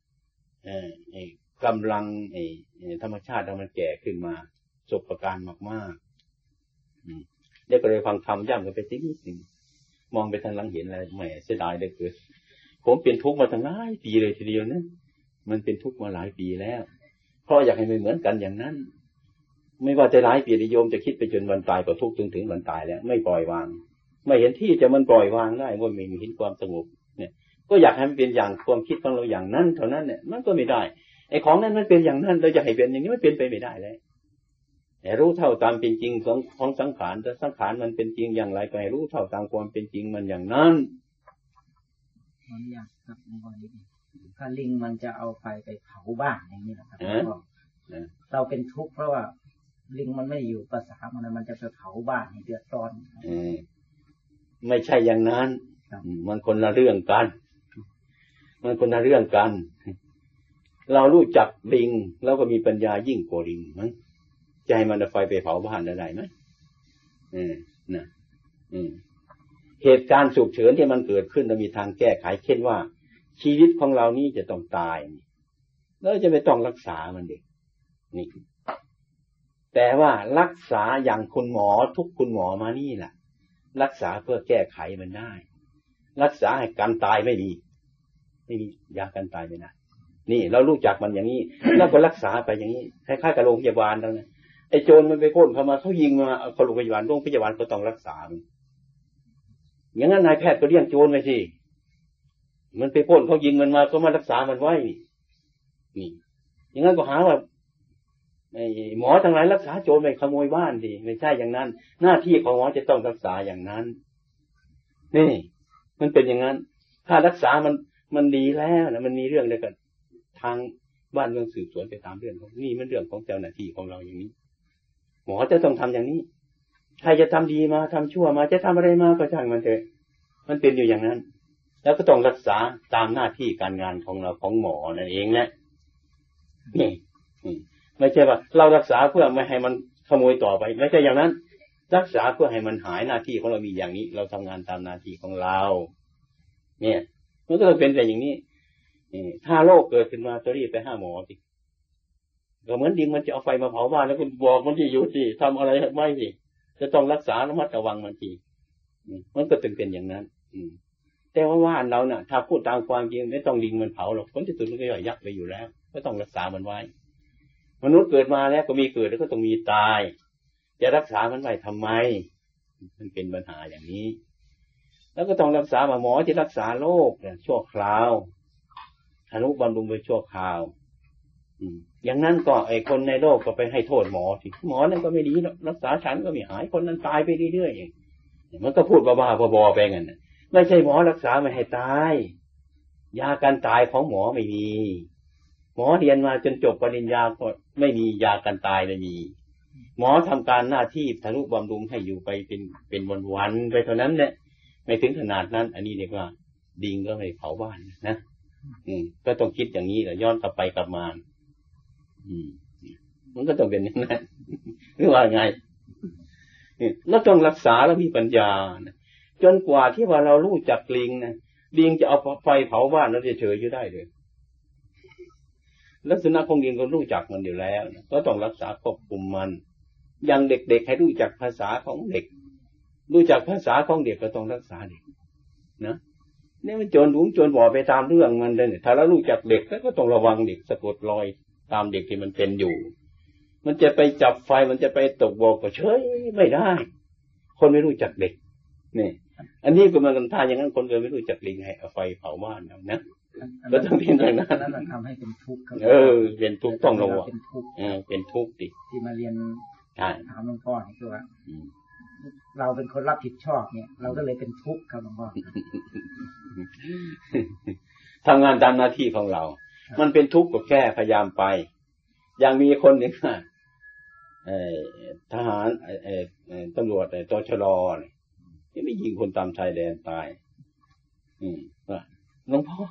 กำลังธรรมชาติมันแก่ขึ้นมาสบประการมากๆได้ก็เลยฟังธรรมย่ำกันไปนิดนึงมองไปทางหลังเห็นอะไรแหมเสียดายได้เกิดผมเป็นทุกข์มาตั้งหลายปีเลยทีเดียวนะมันเป็นทุกข์มาหลายปีแล้วเพราะอยากให้มันเหมือนกันอย่างนั้นไม่ว่าจะหลายปีโยมจะคิดไปจนวันตายก็ทุกข์ถึงวันตายแล้วไม่ปล่อยวางไม่เห็นที่จะมันปล่อยวางได้ว่าไม่เห็นความสงบเนี่ยก็อยากให้มันเป็นอย่างความคิดของเราอย่างนั้นเท่านั้นเนี่ยมันก็ไม่ได้ไอ้ของนั้นมันเป็นอย่างนั้นเราจะให้เป็นอย่างนี้มันเป็นไปไม่ได้เลยแต่รู้เท่าตามเป็นจริงของสังขารแต่สังขารมันเป็นจริงอย่างไรก็ให้รู้เท่าตามความเป็นจริงมันอย่างนั้นมันอยากครับในวันนี้ถ้าลิงมันจะเอาไฟไปเผาบ้านอย่างนี้นะครับเราเป็นทุกข์เพราะว่าลิงมันไม่อยู่ภาษามันจะไปเผาบ้านให้เดือดร้อนไม่ใช่อย่างนั้นมันคนละเรื่องกันมันคนละเรื่องกันเรารู้จักลิงแล้วก็มีปัญญายิ่งกว่าลิงมั้งจะให้มันเอาไฟไปเผาบ้านได้ไหมเหตุการณ์ฉุกเฉินที่มันเกิดขึ้นเรามีทางแก้ไขเช่นว่าชีวิตของเรานี่จะต้องตายแล้วจะไม่ต้องรักษามันเด็กนี่แต่ว่ารักษาอย่างคุณหมอทุกคุณหมอมานี่แหละรักษาเพื่อแก้ไขมันได้รักษาให้การตายไม่มียาการตายไม่ได้นี่เรารู้จักมันอย่างนี้แล้วก็รักษาไปอย่างนี้คล้ายๆกับโรงพยาบาลแล้วนะไอ้โจรมันไปโค่นเข้ามาเขายิงมาเอาโรงพยาบาลก็ต้องรักษามันอย่างนั้นนายแพทย์ก็เลี้ยงโจรไปสิมันไปโค่นเขายิงมันมาก็มารักษามันไว้นี่อย่างนั้นก็หาว่าไอ้หมอทั้งหลายรักษาโจรไม่ขโมยบ้านสิไม่ใช่อย่างนั้นหน้าที่ของหมอจะต้องรักษาอย่างนั้นนี่มันเป็นอย่างนั้นถ้ารักษามันดีแล้วนะมันมีเรื่องเดียวกันทางบ้านเมืองสืบสวนไปตามเรื่องของนี่มันเรื่องของเจ้าหน้าที่ของเราอย่างนี้หมอจะต้องทำอย่างนี้ใครจะทำดีมาทำชั่วมาจะทำอะไรมาก็ช่างมันเถอะมันเป็นอยู่อย่างนั้นแล้วก็ต้องรักษาตามหน้าที่การงานของเราของหมอนั่นเองนะนี่ไม่ใช่ว่าเรารักษาเพื่อไม่ให้มันขโมยต่อไปไม่ใช่อย่างนั้นรักษาเพื่อให้มันหายหน้าที่ของเรามีอย่างนี้เราทำงานตามหน้าที่ของเราเนี่ยมันก็ต้องเป็นแบบอย่างนี้ถ้าโรคเกิดขึ้นมาจะรีบไปหาหมอสิก็เหมือนดิงมันจะเอาไฟมาเผาบ้านแล้วคุณบอกมันที่อยู่สิทำอะไรไม่สิจะต้องรักษาระมัดระวังมันทีมันก็เป็นอย่างนั้นแต่ว่าเราเนี่ยถ้าพูดตามความจริงไม่ต้องดิงมันเผาหรอกผลที่สุดมันก็ยักไปอยู่แล้วก็ต้องรักษามันไว้มนุษย์เกิดมาแล้วก็มีเกิดแล้วก็ต้องมีตายจะรักษามันไว้ทำไมมันเป็นปัญหาอย่างนี้แล้วก็ต้องรักษาหมอที่รักษาโรคเนี่ยชั่วคราวทนุบำรุงไปชั่วคราวอย่างนั้นก็ไอ้คนในโลกก็ไปให้โทษหมอสิหมอนั่นก็ไม่ดีรักษาฉันก็ไม่หายคนนั้นตายไปเรื่อยๆมันก็พูดบ้าๆบอๆไปงั้นไม่ใช่หมอรักษาไม่ให้ตายยาการตายของหมอไม่มีหมอเรียนมาจนจบปริญญาก็ไม่มียาการตายไม่มีหมอทำการหน้าที่ทนุบำรุงให้อยู่ไปเป็นวันๆไปเท่านั้นแหละไม่ถึงขนาดนั้นอันนี้เรียกว่าดิงก็ไม่เผาบ้านนะก็ต้องคิดอย่างนี้แหละย้อนกลับไปกลับมามันก็ต้องเป็นอย่างนั้นหรือว่าไงแล้วต้องรักษาแล้วมีปัญญาจนกว่าที่ว่าเรารู้จักลิงนะลิงจะเอาไฟเผาบ้านแล้วจะเฉยอยู่ได้เลยลักษณะของลิงก็รู้จักมันอยู่แล้วก็ต้องรักษาควบคุมมันอย่างเด็กๆให้รู้จักภาษาของเด็กรู้จักภาษาของเด็กก็ต้องรักษาเด็กนะนี่มันโจรหลงโจรบ่อไปตามเรื่องมันเลยถ้าเรารู้จักเด็กก็ต้องระวังเด็กสะกดรอยตามเด็กที่มันเป็นอยู่มันจะไปจับไฟมันจะไปตกบ่อก็เฉยไม่ได้คนไม่รู้จักเด็กนี่อันนี้ก็มันกันท่าอย่างนั้นคนเลยไม่รู้จักลิงให้เอาไฟเผาบ้านเอานะก็ต้องเป็นอย่างนั้นมันทำให้เป็นทุกข์ครับเป็นทุกข์ต้องระวังเป็นทุกข์ดิที่มาเรียนถามหลวงพ่อคือว่าเราเป็นคนรับผิดชอบเนี่ยเราก็เลยเป็นทุกข์ครับหลวงพ่อทำงานตามหน้าที่ของเรามันเป็นทุกข์ก็แก้พยายามไปอย่างมีคนหนึ่งทหารตำรวจตชรเนี่ยไม่ยิงคนตามชายแดนตายว่าหลวงพ่อ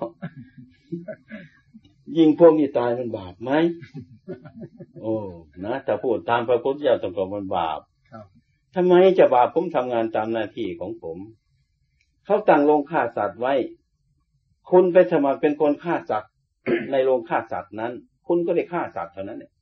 ยิงพวกนี้ตายมันบาปไหมโอ้นะแต่พูดตามพระพุทธเจ้าตรงๆมันบาปทำไมจะบาปผมทำงานตามหน้าที่ของผมเขาตั้งโรงฆ่าสัตว์ไว้คุณไปสมัครเป็นคนฆ่าสัตว์ในโรงฆ่าสัตว์นั้นคุณก็ได้ฆ่าสัตว์เท่านั้นเนี่ย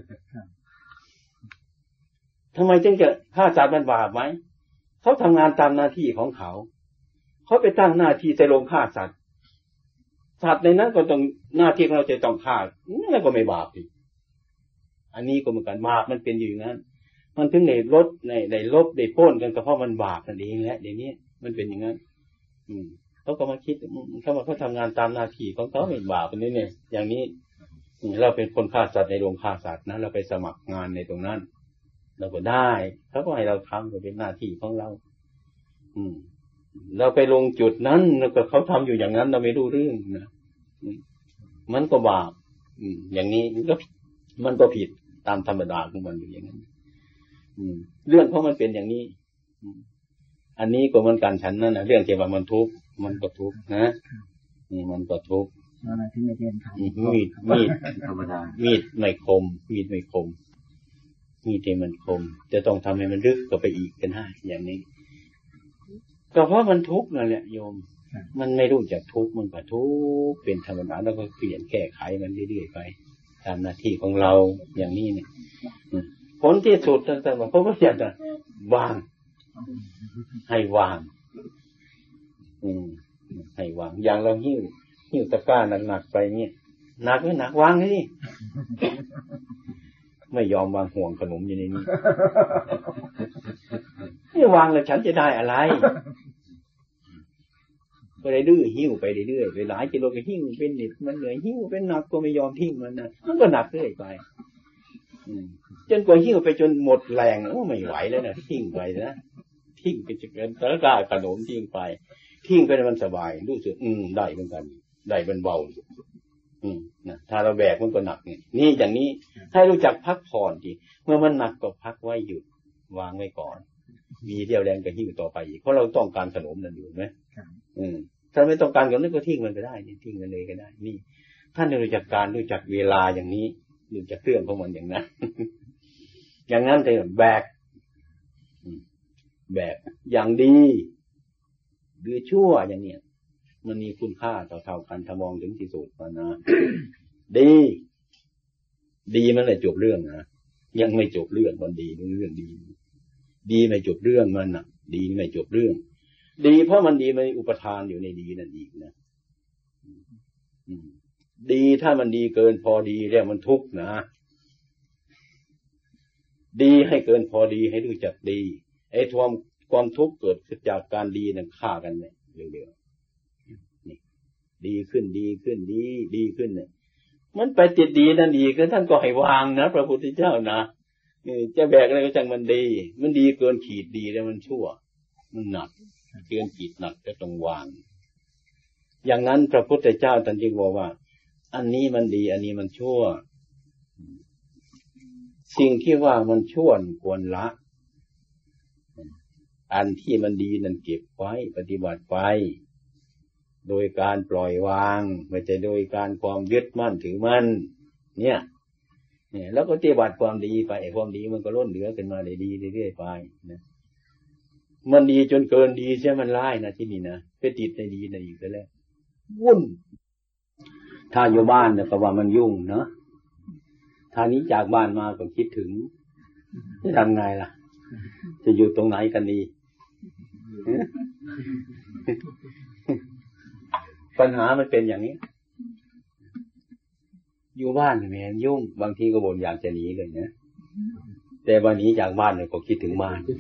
ทำไมจึงจะฆ่าสัตว์มันบาปไหมเขาทำงานตามหน้าที่ของเขาเขาไปตั้งหน้าที่ในโรงฆ่าสัตว์สัตว์ในนั้นก็ต้องหน้าที่ของเราจะต้องฆ่านั่นก็ไม่บาปอีกอันนี้ก็เหมือนกันบาปมันเป็นอยู่อย่างนั้นมันถึงในลดในลบในป้นกันก็เพราะมันบาปนั่นเองแหละเดี๋ยวนี้มันเป็นอย่างนั้นเขาก็มาคิดเขาทำงานตามหน้าที่ของเขาไม่บาปอันนี้เนี่ยอย่างนี้เราเป็นคนฆ่าสัตว์ในโรงฆ่าสัตว์นะเราไปสมัครงานในตรงนั้นเราก็ได้เขาก็ให้เราทำก็เป็นหน้าที่ของเราเราไปลงจุดนั้นแล้วก็เขาทำอยู่อย่างนั้นเราไม่รู้เรื่องนะมันก็บาปอย่างนี้มันก็ผิดตามธรรมดาของมันอยู่อย่างนั้นเรื่องของมันเป็นอย่างนี้อันนี้ก็เหมือนกันฉันนั่นนะเรื่องที่ว่ามันทุกข์มันก็ทุกข์นะนี่มันก็ทุกข์มีดธรรมดามีดไม่คมมีดที่มันคมจะต้องทำให้มันลึกก็ไปอีกกันได้อย่างนี้ก็เพราะมันทุกข์นั่นแหละโยมมันไม่รู้จักทุกข์มันก็ทุกข์เป็นธรรมดาแล้วก็เปลี่ยนแก้ไขมันเรื่อยๆไปตามหน้าที่ของเราอย่างนี้เนี่ยผลที่สุดต่างๆเขาก็อยากจะวางให้วางให้วางอย่างเราหิ้วตะกร้าหนักๆไปเนี่ยหนักไม่หนักวางนี่ไม่ยอมวางห่วงขนมอยู่ในนี้ไม่วางแล้วฉันจะได้อะไรก็เลยดื้อหิ้วไปเรื่อยๆไปหลายกิโลก็หิ้วเป็นนิดมันเหนื่อยหิ้วเป็นหนักก็ไม่ยอมทิ้งมันนะมันก็หนักเรื่อยไปจนกว่าหิ้วไปจนหมดแรงไม่ไหวแล้วนะทิ้งไปนะทิ้งไปจนตะกร้าขนมทิ้งไปมันสบายรู้สึกได้เหมือนกันได้มันเบานะถ้าเราแบกมันก็หนักนี่อย่างนี้ให้รู้จักพักผ่อนทีเมื่อมันหนักก็พักไว้หยุดวางไว้ก่อนมีเรี่ยวแรงก็หิ้วต่อไปอีกเพราะเราต้องการขนมนั่นอยู่ไหมถ้าไม่ต้องการขนมก็ทิ้งมันก็ได้ทิ้งมันเลยก็ได้นี่ท่านรู้จักการรู้จักเวลาอย่างนี้รู้จักเครื่องของมันอย่างนั้นอย่างนั้นแต่แบกอย่างดีหรือชั่วอย่างเนี้ยมันมีคุณค่าเท่ากันถ้ามองถึงที่สุดนะดีมันเลยจบเรื่องนะยังไม่จบเรื่องมันดีเรื่องดีไม่จบเรื่องมันน่ะดีไม่จบเรื่องดีเพราะมันดีมันอุปทานอยู่ในดีนั่นอีกนะดีถ้ามันดีเกินพอดีแล้วมันทุกข์นะดีให้เกินพอดีให้รู้จักดีไอ้ความทุกข์เกิดจากการดีนั่นฆ่ากันเนี่ยเร็วๆนี่ดีขึ้นดีขึ้นดีขึ้นเนี่ยมันไปติดดีนั่นดีก็ท่านก็ให้วางนะพระพุทธเจ้านะจะแบกอะไรก็จังมันดีเกินขีดดีแล้วมันชั่วมันหนักเกินขีดหนักก็ต้องวางอย่างนั้นพระพุทธเจ้าท่านจึงบอกว่าอันนี้มันดีอันนี้มันชั่วสิ่งที่ว่ามันชั่วควรละอันที่มันดีนั่นเก็บไว้ปฏิบัติไปโดยการปล่อยวางไม่ใช่โดยการความยึดมั่นถือมั่นเนี่ยแล้วก็ปฏิบัติความดีไปความดีมันก็ล้นเหลือขึ้นมาได้ดีเรื่อยๆไปนะมันดีจนเกินดีใช่มันร้ายนะที่นี่นะไปติดในดีนะอีกแล้ววุ่นถ้าอยู่บ้านเนี่ยก็ว่ามันยุ่งเนาะถ้านี้จากบ้านมาก็คิดถึงจะทำไงล่ะจะอยู่ตรงไหนกันดีปัญหามันเป็นอย่างนี้อยู่บ้านแม่ยุ่งบางทีก็บ่นอยากจะหนีเลยนะแต่วันนี้จากบ้านเนี่ยก็คิดถึงบ้าน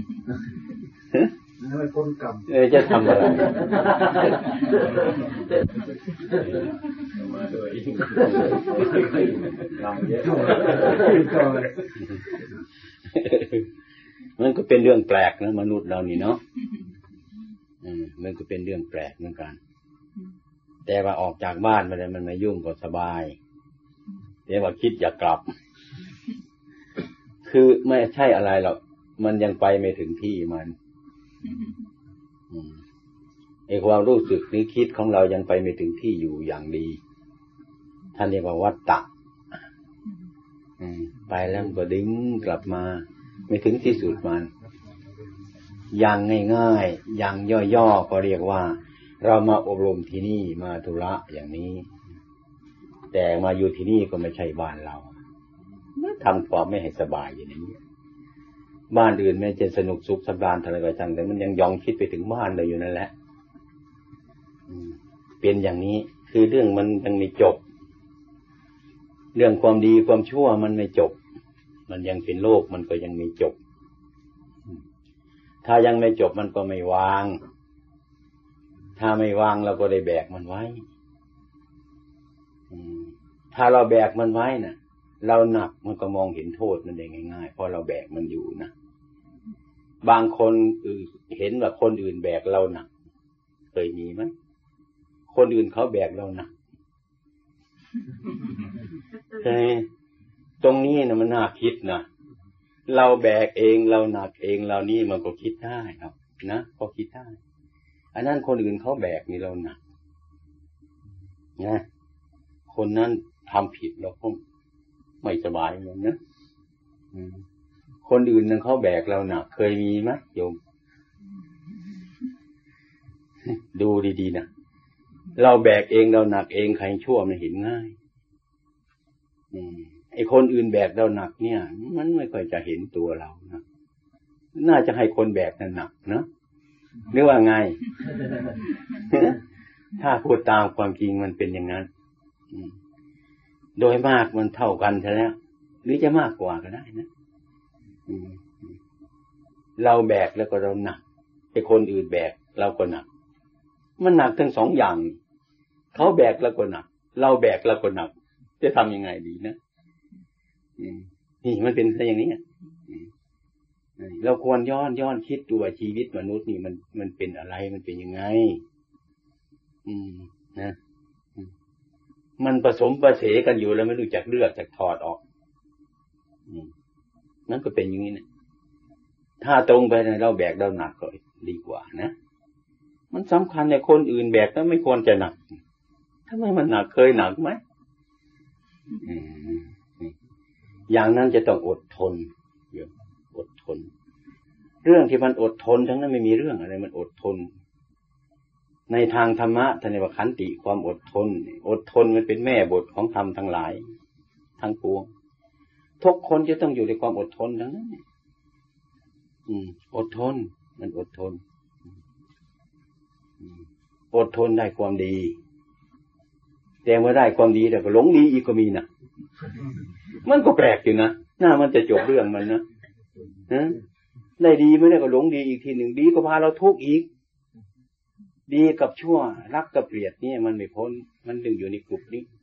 ไม่พ้นกรรมจะทำอะไรมันก็เป็นเรื่องแปลกนะมนุษย์เรานี่เนาะมันก็เป็นเรื่องแปลกเหมือนกันแต่ว่าออกจากบ้านมาแล้วมันไม่ยุ่งก็สบายแต่ว่าคิดอยากกลับคือไม่ใช่อะไรหรอกมันยังไปไม่ถึงที่มันไอ้ความรู้สึกนึกคิดของเรายังไปไม่ถึงที่อยู่อย่างดีท่านเรียกว่าวัฏฏะไปแล้วก็ดึงกลับมาไม่ถึงที่สุดมันอย่างง่ายๆอย่างย่อๆก็เรียกว่าเรามาอบรมที่นี่มาธุระอย่างนี้แต่มาอยู่ที่นี่ก็ไม่ใช่บ้านเราทำความไม่ให้สบายอย่างนี้บ้านอื่นแม้จะสนุกสุขสบายอะไรก็ช่างแต่มันยังยองคิดไปถึงบ้านเลยอยู่นั่นแหละเป็นอย่างนี้คือเรื่องมันยังไม่จบเรื่องความดีความชั่วมันไม่จบมันยังเป็นโลกมันก็ยังไม่จบถ้ายังไม่จบมันก็ไม่วางถ้าไม่วางเราก็ได้แบกมันไว้ถ้าเราแบกมันไว้น่ะเราหนักมันก็มองเห็นโทษมันได้ง่ายๆเพราะเราแบกมันอยู่นะบางคนเห็นว่าคนอื่นแบกเราหนักเคยมีไหมคนอื่นเขาแบกเราหนักใช่ตรงนี้นะมันน่าคิดนะเราแบกเองเราหนักเองเรานี่มันก็คิดได้ครับนะก็คิดได้อันนั้นคนอื่นเขาแบกนี่เราหนักนะคนนั้นทำผิดเราก็ไม่สบายเลยนะคนอื่นนั้นเขาแบกเราหนักเคยมีไหมโยมดูดีๆนะเราแบกเองเราหนักเองใครชั่วมันเห็นง่ายไอ้คนอื่นแบกเราหนักเนี่ยมันไม่ค่อยจะเห็นตัวเรานะน่าจะให้คนแบกนั่นหนักนะหรือว่าไง ถ้าพูดตามความจริงมันเป็นอย่างนั้นโดยมากมันเท่ากันใช่แล้วหรือจะมากกว่าก็ได้นะเราแบกแล้วก็เราหนักไอ้คนอื่นแบกเราก็หนักมันหนักทั้งสองอย่างเขาแบกแล้วก็หนักเราแบกแล้วก็หนักจะทำยังไงดีนะนี่มันเป็นซะอย่างนี้เราควรย้อนคิดดูว่าชีวิตมนุษย์นี่มันเป็นอะไรมันเป็นยังไงนะมันผสมประเสกันอยู่แล้วไม่รู้จักเลือกจักถอดออกนั่นก็เป็นอย่างนี้นะถ้าตรงไปเราแบกเราหนักก็ดีกว่านะมันสำคัญในคนอื่นแบกแล้วไม่ควรจะหนักทำไมมันหนักเคยหนักไหมอย่างนั้นจะต้องอดทนอดทนเรื่องที่มันอดทนทั้งนั้นไม่มีเรื่องอะไรมันอดทนในทางธรรมะท่านเรียกว่าขันติความอดทนอดทนมันเป็นแม่บทของธรรมทั้งหลายทั้งปวงทุกคนจะต้องอยู่ในความอดทนทั้งนั้นอดทนมันอดทนอดทนได้ความดีแต่เมื่อได้ความดีแต่ก็หลงดีอีกก็มีนะมันก็แปลกอยู่นะหน้ามันจะจบเรื่องมันนะได้ดีไม่ได้ก็หลงดีอีกทีหนึ่งดีก็พาเราทุกข์อีกดีกับชั่วรักกับเกลียดนี่มันไม่พ้นมันดึงอยู่ในกลุ่มนี้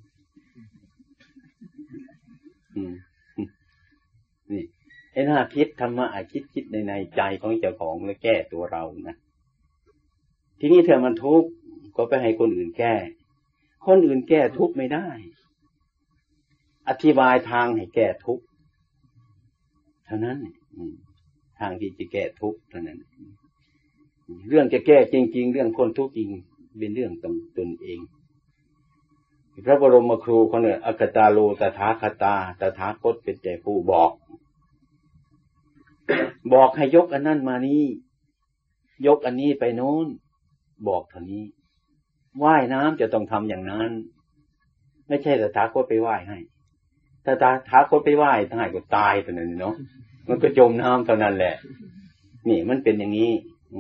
นี่ไอ้หน้าคิดธรรมะคิดในใจของเจ้าของแล้วแก้ตัวเรานะทีนี้เธอมันทุกข์ก็ไปให้คนอื่นแก้คนอื่นแก้ทุกข์ไม่ได้อธิบายทางให้แก้ทุกข์เท่านั้นทางที่จะแก้ทุกข์เท่านั้นเรื่องจะแก้จริงๆเรื่องพ้นทุกข์จริงเป็นเรื่องตนเองพระบรมครูคนเนี่ยอัคตาโลตถาคตาตถาคตเป็นแต่ผู้บอกให้ยกอันนั้นมานี้ยกอันนี้ไปโน้นบอกเท่านี้ว่ายน้ำจะต้องทำอย่างนั้นไม่ใช่ตถาคตไปว่ายให้ถ้าตถาคตไปว่ายทั้งหลายก็ตายเท่านั้นเนาะมันก็จมน้ำเท่านั้นแหละนี่มันเป็นอย่างนี้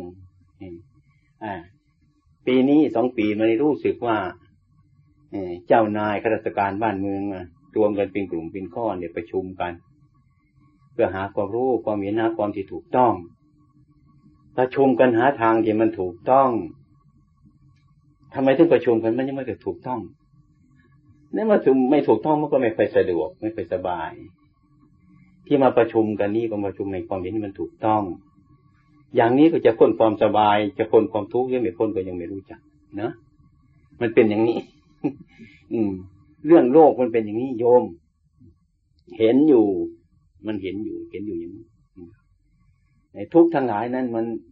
ปีนี้2 ปีมารู้สึกว่าเจ้านายข้าราชการบ้านเมืองรวมกันเป็นกลุ่มเป็นก้อนเนี่ยประชุมกันเพื่อหาความรู้ความเห็นหาความที่ถูกต้องประชุมกันหาทางที่มันถูกต้องทำไมถึงประชุมกันมันยังไม่ถูกต้องนี่มาถึงไม่ถูกต้องมันก็ไม่ค่อยสะดวกไม่ค่อยสบายที่มาประชุมกันนี่ก็ประชุมในความเห็นที่มันถูกต้องอย่างนี้ก็จะพ้นความสบายจะพ้นความทุกข์ยังไม่พ้นก็ยังไม่รู้จักนะมันเป็นอย่างนี้ เรื่องโลกมันเป็นอย่างนี้โยมเห็นอยู่มันเห็นอยู่อย่างนี้ในทุกข์ทั้งหลายนั้น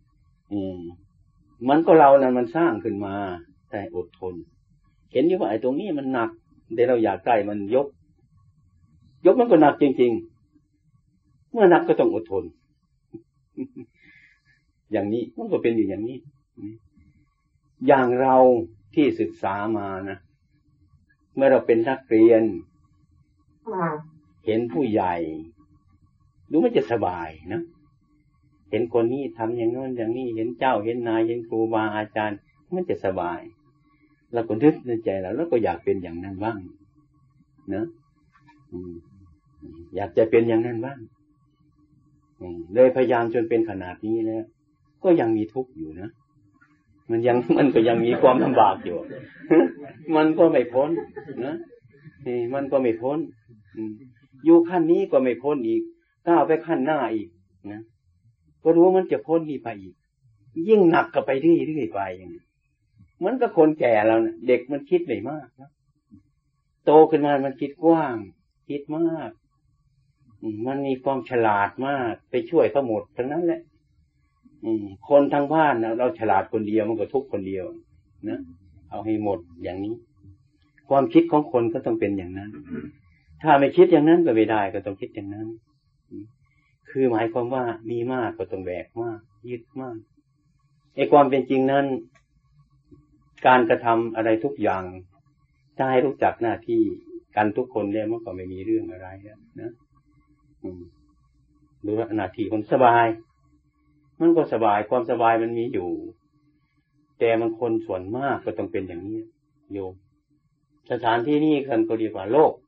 มันก็เรานั้นมันสร้างขึ้นมาแต่อดทนเห็นอยู่ว่าไอ้ตรงนี้มันหนักแต่เราอยากได้มันยกมันก็หนักจริงๆเมื่อหนักก็ต้องอดทน อย่างนี้มันก็เป็นอยู่อย่างนี้อย่างเราที่ศึกษามานะเมื่อเราเป็นนักเรียนเห็นผู้ใหญ่ดูมันจะสบายนะเห็นคนนี้ทำอย่างโน้นอย่างนี้เห็นเจ้าเห็นนายเห็นครูบาอาจารย์มันจะสบายเราก็นึกในใจเราแล้วก็อยากเป็นอย่างนั้นบ้างนะอยากจะเป็นอย่างนั้นบ้างเลยพยายามจนเป็นขนาดนี้แล้วก็ยังมีทุกข์อยู่นะมันก็ยังมีความลำบากอยู่ มันก็ไม่พ้นนะมันก็ไม่พ้นอยู่ขั้นนี้ก็ไม่พ้นอีกก้าวไปขั้นหน้าอีกนะก็รู้มันจะพ้นนี่ไปอีกยิ่งหนักก็ไปเรื่อยๆไปอย่างนี้มันก็คนแก่เราเนี่ยเด็กมันคิดไม่มากนะโตขึ้นมามันคิดกว้างคิดมากมันมีความฉลาดมากไปช่วยเขาหมดทั้งนั้นแหละคนทางบ้านเราฉลาดคนเดียวมันก็ทุกข์คนเดียวนะเอาให้หมดอย่างนี้ความคิดของคนก็ต้องเป็นอย่างนั้นถ้าไม่คิดอย่างนั้นก็ไม่ได้ก็ต้องคิดอย่างนั้นคือหมายความว่ามีมากก็ต้องแบกมากยึดมากไอ้ความเป็นจริงนั้นการกระทำอะไรทุกอย่างถ้าให้รู้จักหน้าที่กันทุกคนแล้วมันก็ไม่มีเรื่องอะไรนะดูว่าหน้าที่คนสบายมันก็สบายความสบายมันมีอยู่แต่มันคนส่วนมากก็ต้องเป็นอย่างนี้โยมสถานที่นี้กันก็เรียกว่าโลก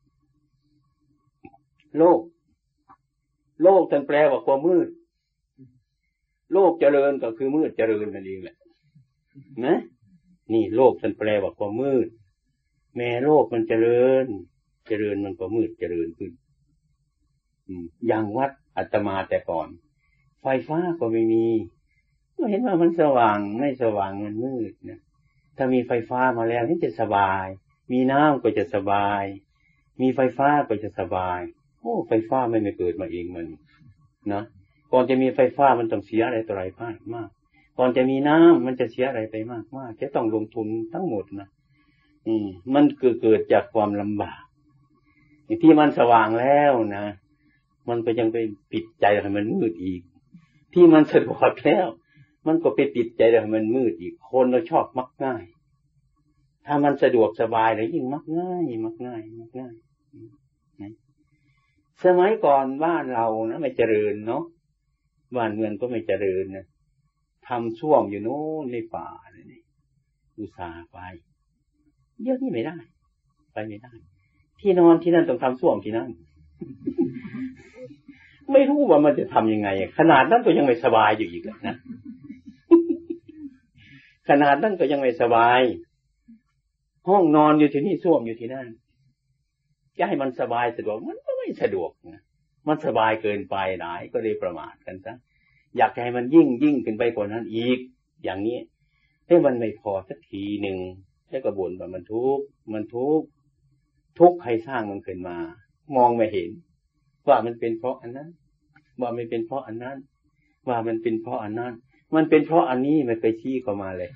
ท่านแปลว่าความมืดโลกเจริญก็คือมืดเจริญนั่นเองแหละนะนี่โลกท่านแปลว่าความมืดแม้โลกมันเจริญมันก็มืดเจริญขึ้นอย่างวัดอาตมาแต่ก่อนไฟฟ้าก็ไม่มีก็เห็นว่ามันสว่างไม่สว่างมันมืดนะถ้ามีไฟฟ้ามาแล้วนี่จะสบายมีน้ำก็จะสบายมีไฟฟ้าก็จะสบายโอ้ไฟฟ้าไม่เกิดมาเองมันนะก่อนจะมีไฟฟ้ามันต้องเสียอะไรต่ออะไรมากก่อนจะมีน้ำมันจะเสียอะไรไปมากจะต้องลงทุนทั้งหมดนะมันเกิดจากความลำบากที่มันสว่างแล้วนะมันก็ยังไปปิดใจให้มันมืดอีกที่มันสะดวกแล้วมันก็ไปติดใจให้มันมืดอีกคนเราชอบมักง่ายถ้ามันสะดวกสบายแล้วยิ่งมักง่ายสมัยก่อนบ้านเรานะไม่เจริญเนาะบ้านเมืองก็ไม่เจริญนะทำช่วงอยู่โน้นในป่านี่อุตส่าห์ไปเยอะนี่ไม่ได้ไปไม่ได้ที่นอนที่นั่นต้องทำช่วงที่นั่นไม่รู้ว่ามันจะทำยังไงขนาดนั้นก็ยังไม่สบายอยู่อีกนะ ขนาดนั้นก็ยังไม่สบายห้องนอนอยู่ที่นี่ส้วมอยู่ที่นั่นจะให้มันสบายสะดวกมันก็ไม่สะดวกนะมันสบายเกินไปหลายก็เลยประมาทกันซะอยากให้มันยิ่งขึ้นไปกว่านั้นอีกอย่างนี้ให้มันไม่พอสักทีหนึ่งแล้วก็บ่นว่ามันทุกข์ใครสร้างมันขึ้นมามองไม่เห็นว่ามันเป็นเพราะอันนั้นว่าไม่เป็นเพราะอันนั้นว่ามันเป็นเพราะอันนั้นมันเป็นเพราะอันนี้มันไปชี้เข้ามาเลย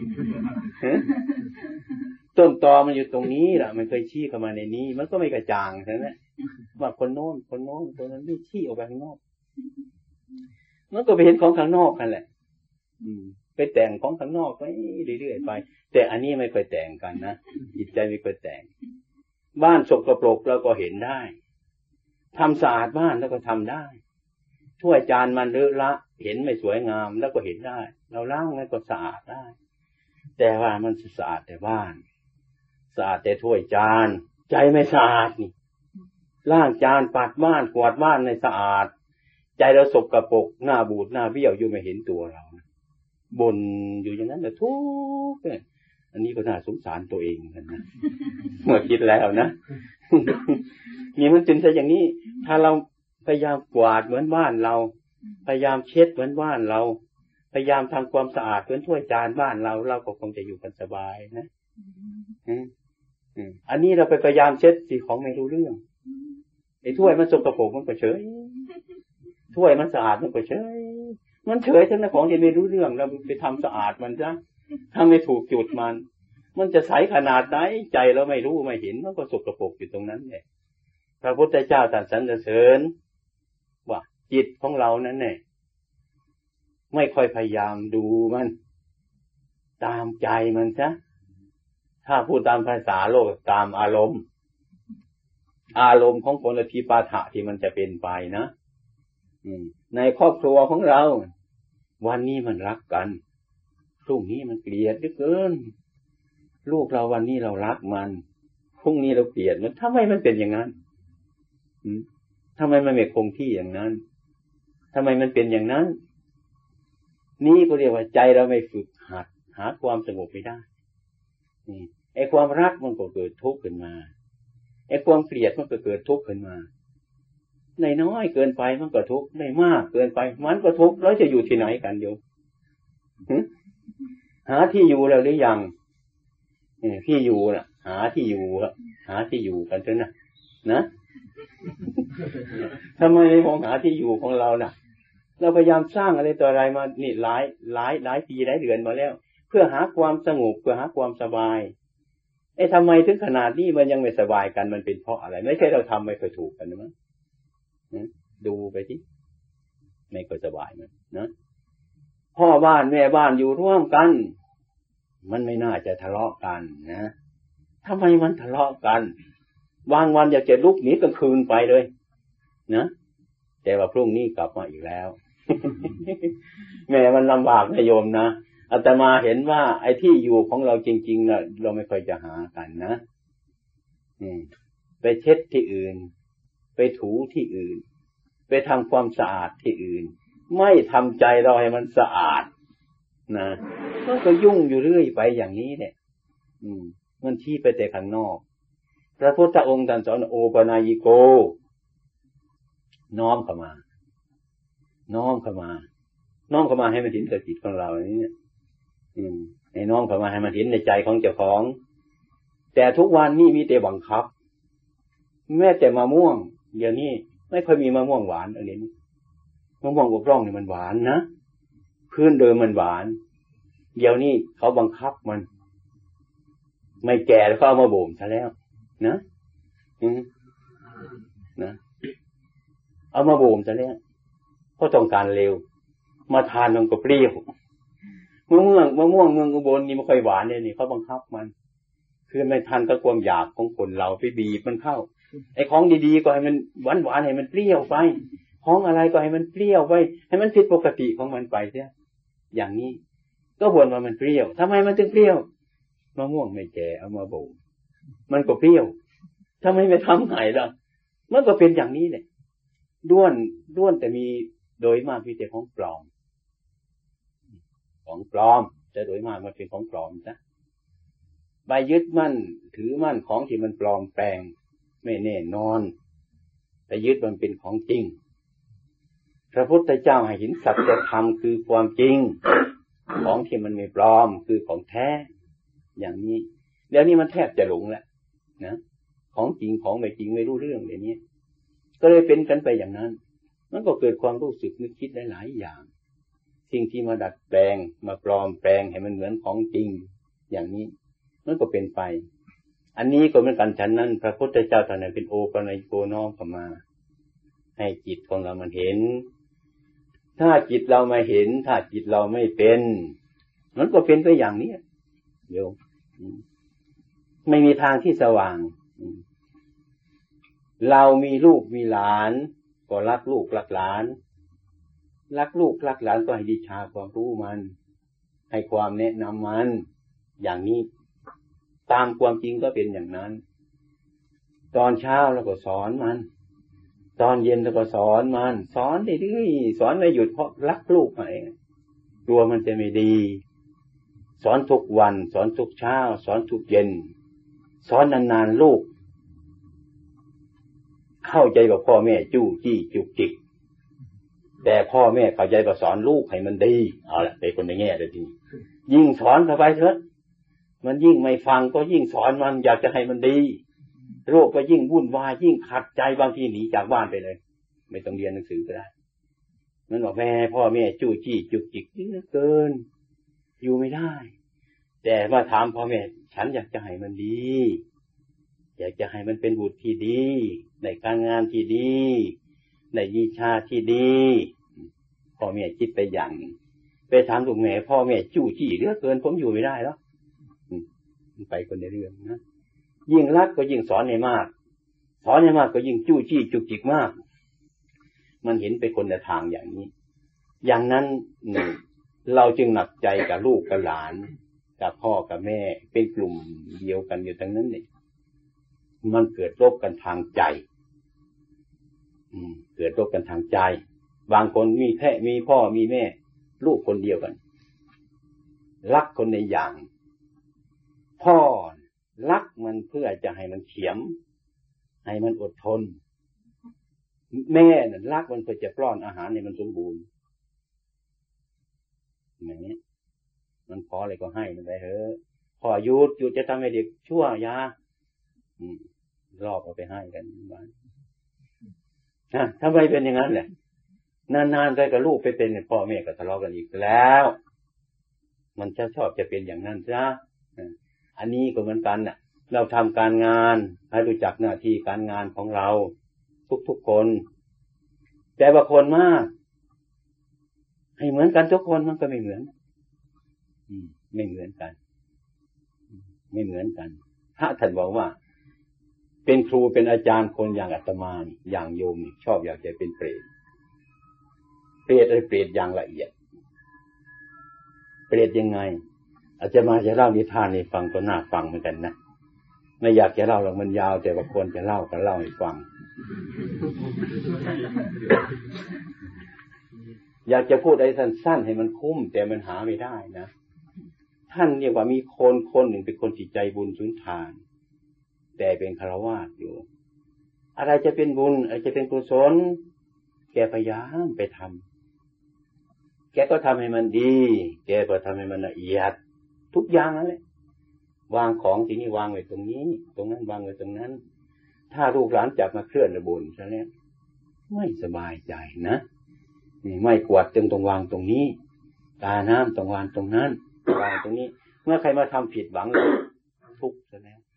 ต้นตอมันอยู่ตรงนี้แหละมันเคยชี้เข้ามาในนี้มันก็ไม่กระจ่างใช่ไหมว่าคนโน้นคนนั้นไม่ชี้ออกไปข้างนอกมันก็ไปเห็นของข้างนอกกันแหละไปแต่งของข้างนอกไปเรื่อยๆไปแต่อันนี้ไม่เคยแต่งกันนะจิตใจไม่เคยแต่งบ้านสกปรกเราก็เห็นได้ทำสะอาดบ้านแล้วก็ทำได้ถ้วยจานมันเลอะละเห็นไม่สวยงามแล้วก็เห็นได้เราล้างมันก็สะอาดได้แต่ว่ามันสะอาดแต่บ้านสะอาดแต่ถ้วยจานใจไม่สะอาดนี่ล้างจานปัดบ้านกวาดบ้านในสะอาดใจเราสกปรกหน้าบูดหน้าเบี้ยวอยู่ไม่เห็นตัวเราบ่นอยู่อย่างนั้นแต่ทุกข์อันนี้ก็น่าสงสารตัวเองกันนะเมื่อคิดแล้วนะนี่มันเป็นซะอย่างนี้ถ้าเราพยายามกวาดเหมือนบ้านเราพยายามเช็ดเหมือนบ้านเราพยายามทำความสะอาดเหมือนถ้วยจานบ้านเราก็คงจะอยู่กันสบายนะอันนี้เราไปพยายามเช็ดสิ่งของไม่รู้เรื่องไอ้ถ้วยมันสกปรกมันก็เฉยถ้วยมันสะอาดมันก็เฉยมันเฉยทั้งนั้นของที่ไม่รู้เรื่องเราไปทำสะอาดมันซะถ้าไม่ถูกจุดมันจะใสขนาดไหนใจเราไม่รู้ไม่เห็นมันก็สกปรกอยู่ตรงนั้นแหละพระพุทธเจ้าตรัสสรรเสริญว่าจิตของเรานั้นเนี่ยไม่ค่อยพยายามดูมันตามใจมันซะถ้าพูดตามภาษาโลกตามอารมณ์ของคนละทีปาฐะที่มันจะเป็นไปนะในครอบครัวของเราวันนี้มันรักกันพรุ่งนี้มันเกลียดเหลือเกินลูกเราวันนี้เรารักมันพรุ่งนี้เราเกลียดมันทำไมมันเป็นอย่างนั้นทำไมมันไม่คงที่อย่างนั้นทำไมมันเป็นอย่างนั้นนี่ก็เรียกว่าใจเราไม่ฝึกหัดหาความสงบไม่ได้นี่ไอ้ความรักมันก็เกิดทุกข์ขึ้นมาไอ้ความเกลียดมันก็เกิดทุกข์ขึ้นมาในน้อยเกินไปมันก็ทุกข์ในมากเกินไปมันก็ทุกข์แล้วจะอยู่ที่ไหนกันโยมหาที่อยู่แล้วหรือยังที่อยู่น่ะหาที่อยู่กันเถอะนะทำไมไม่มองหาที่อยู่ของเราน่ะเราพยายามสร้างอะไรต่ออะไรมานี่หลายปีหลายเดือนมาแล้วเพื่อหาความสงบเพื่อหาความสบายทำไมถึงขนาดนี้มันยังไม่สบายกันมันเป็นเพราะอะไรไม่ใช่เราทำไม่เคยถูกกันนะมั้งดูไปที่ไม่เคยสบายมันนะพ่อบ้านแม่บ้านอยู่ร่วมกันมันไม่น่าจะทะเลาะกันนะทำไมมันทะเลาะกันบางวันอยากจะลุกหนีกลางคืนไปเลยนะแต่ว่าพรุ่งนี้กลับมาอีกแล้ว แม่มันลำบากนะโยมนะอาตมาเห็นว่าไอ้ที่อยู่ของเราจริงๆน่ะเราไม่ค่อยจะหากันนะไปเช็ดที่อื่นไปถูที่อื่นไปทำความสะอาดที่อื่นไม่ทำใจเราให้มันสะอาดนะมันก็ยุ่งอยู่เรื่อยไปอย่างนี้เนี่ยมันชี้ไปแต่ข้างนอกพระพุทธองค์ตรัสสอนโอปนายโกน้อมเข้ามาให้มันเห็นกับจิตของเราเนี่ยให้น้อมเข้ามาให้มันเห็นในใจของเจ้าของแต่ทุกวันนี้มีแต่บังคับแม้แต่มะม่วงเดี๋ยวนี้ไม่ค่อยมีมะม่วงหวานอะไรนี้มะม่วงอกร่องนี่มันหวานนะพื้นเดิมมันหวานเดี๋ยวนี้เขาบังคับมันไม่แก่แล้วก็เอามาบ่มซะแล้วนะเอามาบ่มซะแล้วเพราะต้องการเร็วมาทานมันก็เปรี้ยวมะม่วงเมืองอุบลนี่ไม่ค่อยหวานเลยนี่เขาบังคับมันคือไม่ทันกับความอยากของคนเราไปบีบมันเข้าไอ้ของดีๆก็ให้มันหวานให้มันเปรี้ยวไปของอะไรก็ให้มันเปรี้ยวไปให้มันผิดปกติของมันไปเสียอย่างนี้ก็บ่นว่ามันเปรี้ยวทำไมมันถึงเปรี้ยวมะม่วงไม่แก่เอามาบ่มมันก็เปรี้ยวทำไมไม่ทำไงล่ะมันก็เป็นอย่างนี้แหละด้วนแต่มีโดยมากมีแต่ของปลอมแต่โดยมากมันเป็นของปลอมซะไปยึดมั่นถือมั่นของที่มันปลอมแปลงไม่แน่นอนแต่ยึดมันเป็นของจริงพระพุทธเจ้าให้เห็นสัจธรรมคือความจริงของที่มันไม่ปลอมคือของแท้อย่างนี้เดี๋ยวนี้มันแทบจะหลงแล้วนะของจริงของไม่จริงไม่รู้เรื่องอย่างนี้ก็เลยเป็นกันไปอย่างนั้นมันก็เกิดความรู้สึกนึกคิดหลายๆอย่างสิ่งที่มาดัดแปลงมาปลอมแปลงให้มันเหมือนของจริงอย่างนี้มันก็เป็นไปอันนี้ก็เหมือนกันฉันนั้นพระพุทธเจ้าท่านเป็นโอปัญโกน้อมเข้ามาให้จิตของเรามันเห็นถ้าจิตเราไม่เห็นถ้าจิตเราไม่เป็นมันก็เป็นไปอย่างนี้โยมไม่มีทางที่สว่างเรามีลูกมีหลานก็รักลูกรักหลานรักลูกรักหลานก็ให้วิชาความรู้มันให้ความแนะนำมันอย่างนี้ตามความจริงก็เป็นอย่างนั้นตอนเช้าเราก็สอนมันตอนเย็นเราก็สอนมันสอนเรื่อยๆสอนไม่หยุดเพราะรักลูกไงกลัวมันจะไม่ดีสอนทุกวันสอนทุกเช้าสอนทุกเย็นสอนนานๆลูกเข้าใจกับพ่อแม่จู้จี้จุกจิกแต่พ่อแม่เข้าใจก็สอนลูกให้มันดีเอาล่ะไปคนในแง่เลยทียิ่งสอนเข้าไปเถอะมันยิ่งไม่ฟังก็ยิ่งสอนมันอยากจะให้มันดีโรคก็ยิ่งวุ่นวายยิ่งขัดใจบางทีหนีจากบ้านไปเลยไม่ต้องเรียนหนังสือก็ได้มันบอกแม่พ่อแม่จู้จี้จุกจิกเยอะเกินอยู่ไม่ได้แต่มาถามพ่อแม่ฉันอยากจะให้มันดีอยากจะให้มันเป็นบุตรที่ดีในการงานที่ดีในวิชาที่ดีพ่อแม่คิดไปอย่างไปถามลูกแม่พ่อแม่จู้จี้เหลือเกินผมอยู่ไม่ได้แล้วไปคนในเรื่องนะยิ่งรักก็ยิ่งสอนให้มากสอนให้มากก็ยิ่งจู้จี้จุกจิกมากมันเห็นไปคนละทางอย่างนี้อย่างนั้นเราจึงหนักใจกับลูกกับหลานกับพ่อกับแม่เป็นกลุ่มเดียวกันอยู่ทั้งนั้นเนี่ยมันเกิดรบกันทางใจเกิดรบกันทางใจบางคนมีแค่มีพ่อมีแม่ลูกคนเดียวกันรักคนในอย่างพ่อรักมันเพื่อจะให้มันเฉียมให้มันอดทนแม่น่ะรักมันเพื่อจะป้อนอาหารให้มันสมบูรณ์อย่างนี้มันขออะไรก็ให้มันไปเถอะพอหยุดจะทำให้เด็กชั่วยารอบเอาไปให้กันบ้านทำไมเป็นอย่างนั้นแหละนานๆไปกับลูกไปเป็นพ่อแม่ก็ทะเลาะกันอีกแล้วมันจะชอบจะเป็นอย่างนั้นจ้ะอันนี้ก็เหมือนกันน่ะเราทำการงานให้รู้จักหน้าที่การงานของเราทุกๆคนแต่บางคนมากให้เหมือนกันทุกคนมันก็ไม่เหมือนไม่เหมือนกันไม่เหมือนกันพระท่านบอกว่าเป็นครูเป็นอาจารย์คนอย่างอาตมาอย่างโยมชอบอยากจะเป็นเปรตเปรตอย่างละเอียดเปรตยังไงอาจจะมาจะเล่านิทานให้ฟังก็น่าฟังเหมือนกันนะไม่อยากจะเล่าหรอกมันยาวแต่ว่าควรจะเล่าก็เล่าให้ฟังอยากจะพูดอะไรสั้นๆให้มันคุ้มแต่มันหาไม่ได้นะท่านเรียกว่ามีคนหนึ่งเป็นคนจิตใจบุญสุนทานแต่เป็นฆราวาสอยู่อะไรจะเป็นบุญอะไรจะเป็นกุศลแกพยายามไปทำแกก็ทำให้มันดีแกก็ทำให้มันละเอียดทุกอย่างนั่นแหละวางของที่นี่วางไว้ตรงนี้ตรงนั้นวางไว้ตรงนั้นถ้าลูกหลานจับมาเคลื่อนระบนซะแล้วไม่สบายใจนะไม่กวาดจึงต้องวางตรงนี้ตาน้ำต้องวางตรงนั้นวางตรงนี้เมื่อใครมาทำผิดหวังทุกข์ซะแล้ว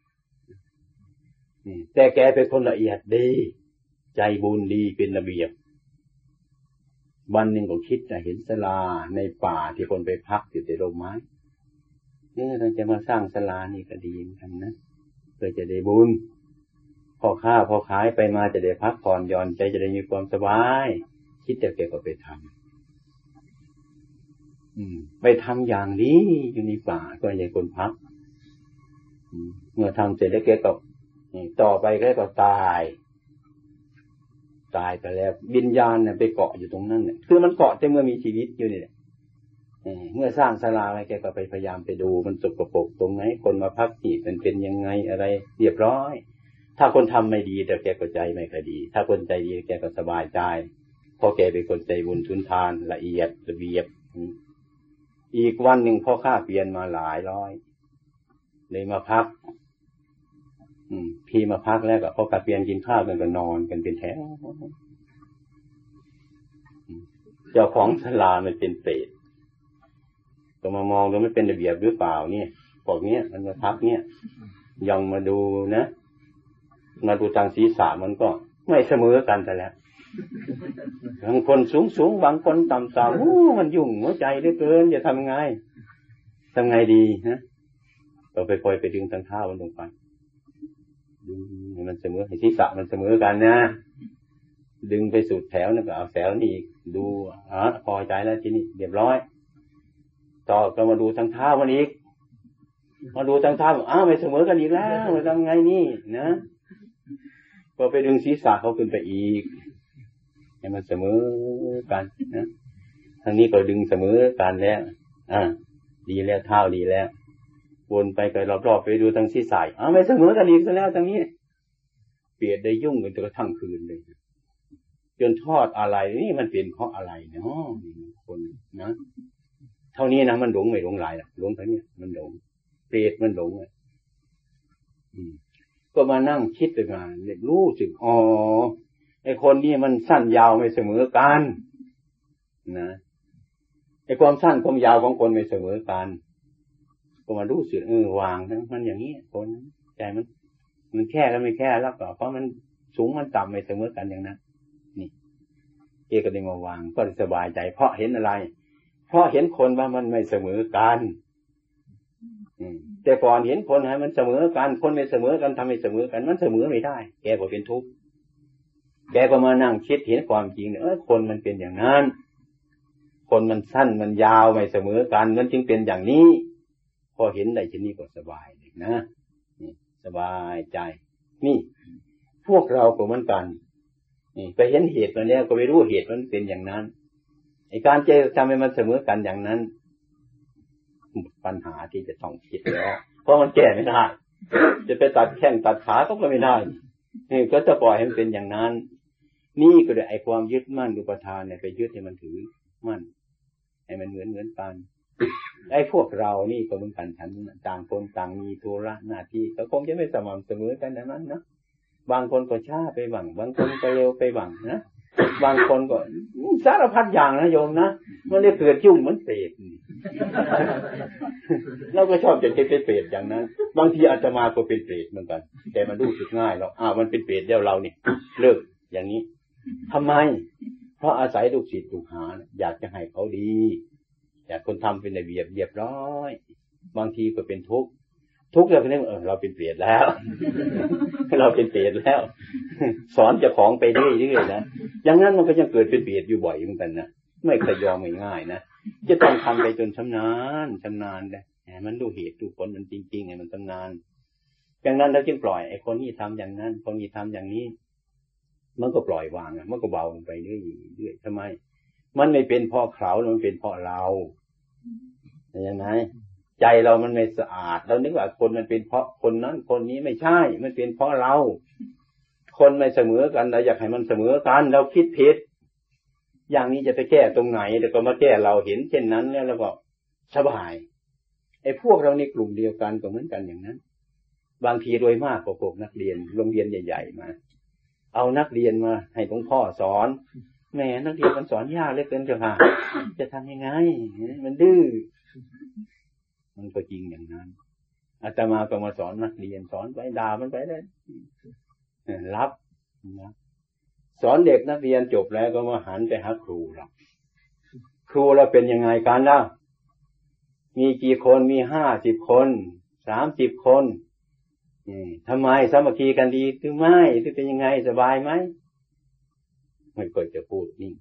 แต่แกเป็นคนละเอียดดีใจบุญดีเป็นระเบียบวันหนึ่งก็คิดจะเห็นศาลาในป่าที่คนไปพักอยู่ในร่มไม้เราจะมาสร้างศาลานี่ก็ดีเหมือนกันนะเพื่อจะได้บุญพอค้าพอขายไปมาจะได้พักผ่อนหย่อนใจจะได้มีความสบายคิดแต่แกก็ไปทำไปทำอย่างนี้อยู่ในป่าก็ใหญ่คนพักเมื่อทำเสร็จแล้วแกก็ต่อไปแกก็ตายตายไปแล้ววิญญาณเนี่ยไปเกาะอยู่ตรงนั้นเนี่ยคือมันเกาะแต่เมื่อมีชีวิตอยู่นี่แหละเมื่อสร้างศาลาอะไรแกก็ไปพยายามไปดูมันสกปรกตรงไหนคนมาพักที่มันเป็นยังไงอะไรเรียบร้อยถ้าคนทำไม่ดีแต่แกก็ใจไม่ค่อยดีถ้าคนใจดีแกก็สบายใจเพราะแกเป็นคนใจบุญทุนทานละเอียดระเบียบอีกวันหนึ่งพ่อข้าเปลี่ยนมาหลายร้อยเลยมาพักพี่มาพักแล้วก็พอกลับเปลี่ยนกินข้าวกันก็นอนกันเป็นแถวเจ้าของศาลามันเป็นเปรตก็มามองดูไม่เป็นระเบียบหรือเปล่าเนี่ยพวกนี้มันมาพักเนี่ยยังมาดูนะมาดูทางศีรษะมันก็ไม่เสมอกันแต่แล้วบางคนสูงบางคนต่ำมันยุ่งหัวใจเหลือเกินจะทำไงดีนะเราไปคอยไปดึงทางเท้ามันลงไปมันเสมอให้ศีรษะมันเสมอกันนะดึงไปสุดแถวนั่นก็เอาแถวนี้ดูพอใจแล้วทีนี้เรียบร้อยต่อก็มาดูทางเท้ามันอีกมาดูทางเท้าไม่เสมอกันอีกแล้วทำไงนี่นะก็ไปดึงศีรษะเขาขึ้นไปอีกให้มันเสมอกันนะทางนี้ก็ดึงเสมอกันแล้วดีแล้วเท้าดีแล้ววนไปก็รอบๆไปดูทางศีรษะไม่เสมอกันอีกซะแล้วทางนี้เปลี่ยนได้ยุ่งกันจนกระทั่งคืนเลยจนทอดอะไรนี่มันเป็นเพราะอะไรเนาะคนนะเท่านี้นะมันหลงไม่หลงหลายหรอกหลงเท่านี้มันหลงเปรตมันหลงก็มานั่งคิดไปมาเนี่ยรู้สึกไอ้คนนี้มันสั้นยาวไม่เสมอกันนะไอ้ความสั้นความยาวของคนไม่เสมอกันก็มารู้สึกวางทั้งมันอย่างนี้คนใจมันแค่แล้วไม่แค่แล้วก็เพราะมันสูงมันต่ำไม่เสมอกันอย่างนั้นนี่ก็ได้มาวางก็สบายใจเพราะเห็นอะไรเพราะเห็นคนว่ามันไม่เสมอกันแต่ก่อนเห็นคนให้มันเสมอกันคนไม่เสมอกันทำให้เสมอกันมันเสมอไม่ได้แกก็เป็นทุกข์แกก็มานั่งคิดเห็นความจริงคนมันเป็นอย่างนั้นคนมันสั้นมันยาวไม่เสมอกันมันจึงเป็นอย่างนี้พอเห็นได้ทีนี้ก็สบายเลยนะนี่สบายใจนี่พวกเราก็เหมือนกันนี่ไปเห็นเหตุมาแล้วก็ไปรู้เหตุมันเป็นอย่างนั้นไอ้การจะทำให้มันเสมอกันอย่างนั้นปัญหาที่จะต้องคิดแล้วเพราะมันแก้ไม่ได้จะไปตัดแข้งตัดขาก็ไม่ได้นี่ก็จะปล่อยให้มันเป็นอย่างนั้นนี่ก็เลยไอ้ความยึดมั่นอุปทานเนี่ยไปยึดให้มันถือมั่นให้มันเหมือนกันไอ้พวกเรานี่ก็เหมือนกันฉันต่างคนต่างมีธุระหน้าที่ก็คงจะไม่สม่ำเสมอกันอย่างนั้นนะบางคนก็ช้าไปบ้างบางคนก็เร็วไปบ้างนะบางคนก็สารพัดอย่างนะโยมนะมันได้เกิดยุ่งเหมือนเปรตเราก็ชอบจะเป็นเปรตอย่างนั้นบางทีอาจจะมาก็เป็นเปรตเหมือนกันแต่มันรู้สึกง่ายแล้วมันเป็นเปรตแล้วเราเนี่ยเลิกอย่างนี้ทำไมเพราะอาศัยลูกศิษย์ลูกหาอยากจะให้เขาดีอยากคนทำเป็นระเบียบเรียบร้อยบางทีก็เป็นทุกข์แล้วก็นึกเราเป็นเปรตแล้วเราเป็นเปรตแล้วสอนเจ้าของไปเรื่อยๆนะอย่างนั้นมันก็ยังเกิดเป็นเปรตอยู่บ่อยเหมือนกันนะไม่เคยยอมง่ายๆนะจะต้องทำไปจนชำนาญเลยมันดูเหตุดูผลมันจริงๆไงมันชำนาญอย่างนั้นแล้วจึงปล่อยไอ้คนนี้ทำอย่างนั้นคนนี้ทำอย่างนี้มันก็ปล่อยวางมันก็เบาลงไปเรื่อยๆทำไมมันไม่เป็นเพราะเขามันเป็นเพราะเราอย่างไรใจเรามันไม่สะอาดเรานึกว่าคนมันเป็นเพราะคนนั้นคนนี้ไม่ใช่มันเป็นเพราะเราคนไม่เสมอกันเราอยากให้มันเสมอกันเราคิดผิดอย่างนี้จะไปแก้ตรงไหนแต่ก็มาแก้เราเห็นเช่นนั้นแล้วเราก็สบายไอ้พวกเราในกลุ่มเดียวกันก็เหมือนกันอย่างนั้นบางทีโดยมากก็พวกนักเรียนโรงเรียนใหญ่ๆมาเอานักเรียนมาให้หลวงพ่อสอนแม่นักเรียนมันสอนยากเหลือเกินเจ้าค่ะจะทำยังไงมันดื้อมันก็จริงอย่างนั้นอาตมาก็มาสอนนักเรียนสอนไปด่ามันไปเลยรับนะสอนเด็กนักเรียนจบแล้วก็มาหันไปหาครูเราเป็นยังไงกันล่ะมีกี่คนมี50 คน30 คนทำไมสามัคคีกันดีหรือไม่หรือเป็นยังไงสบายไหมไม่ค่อยจะพูดนี่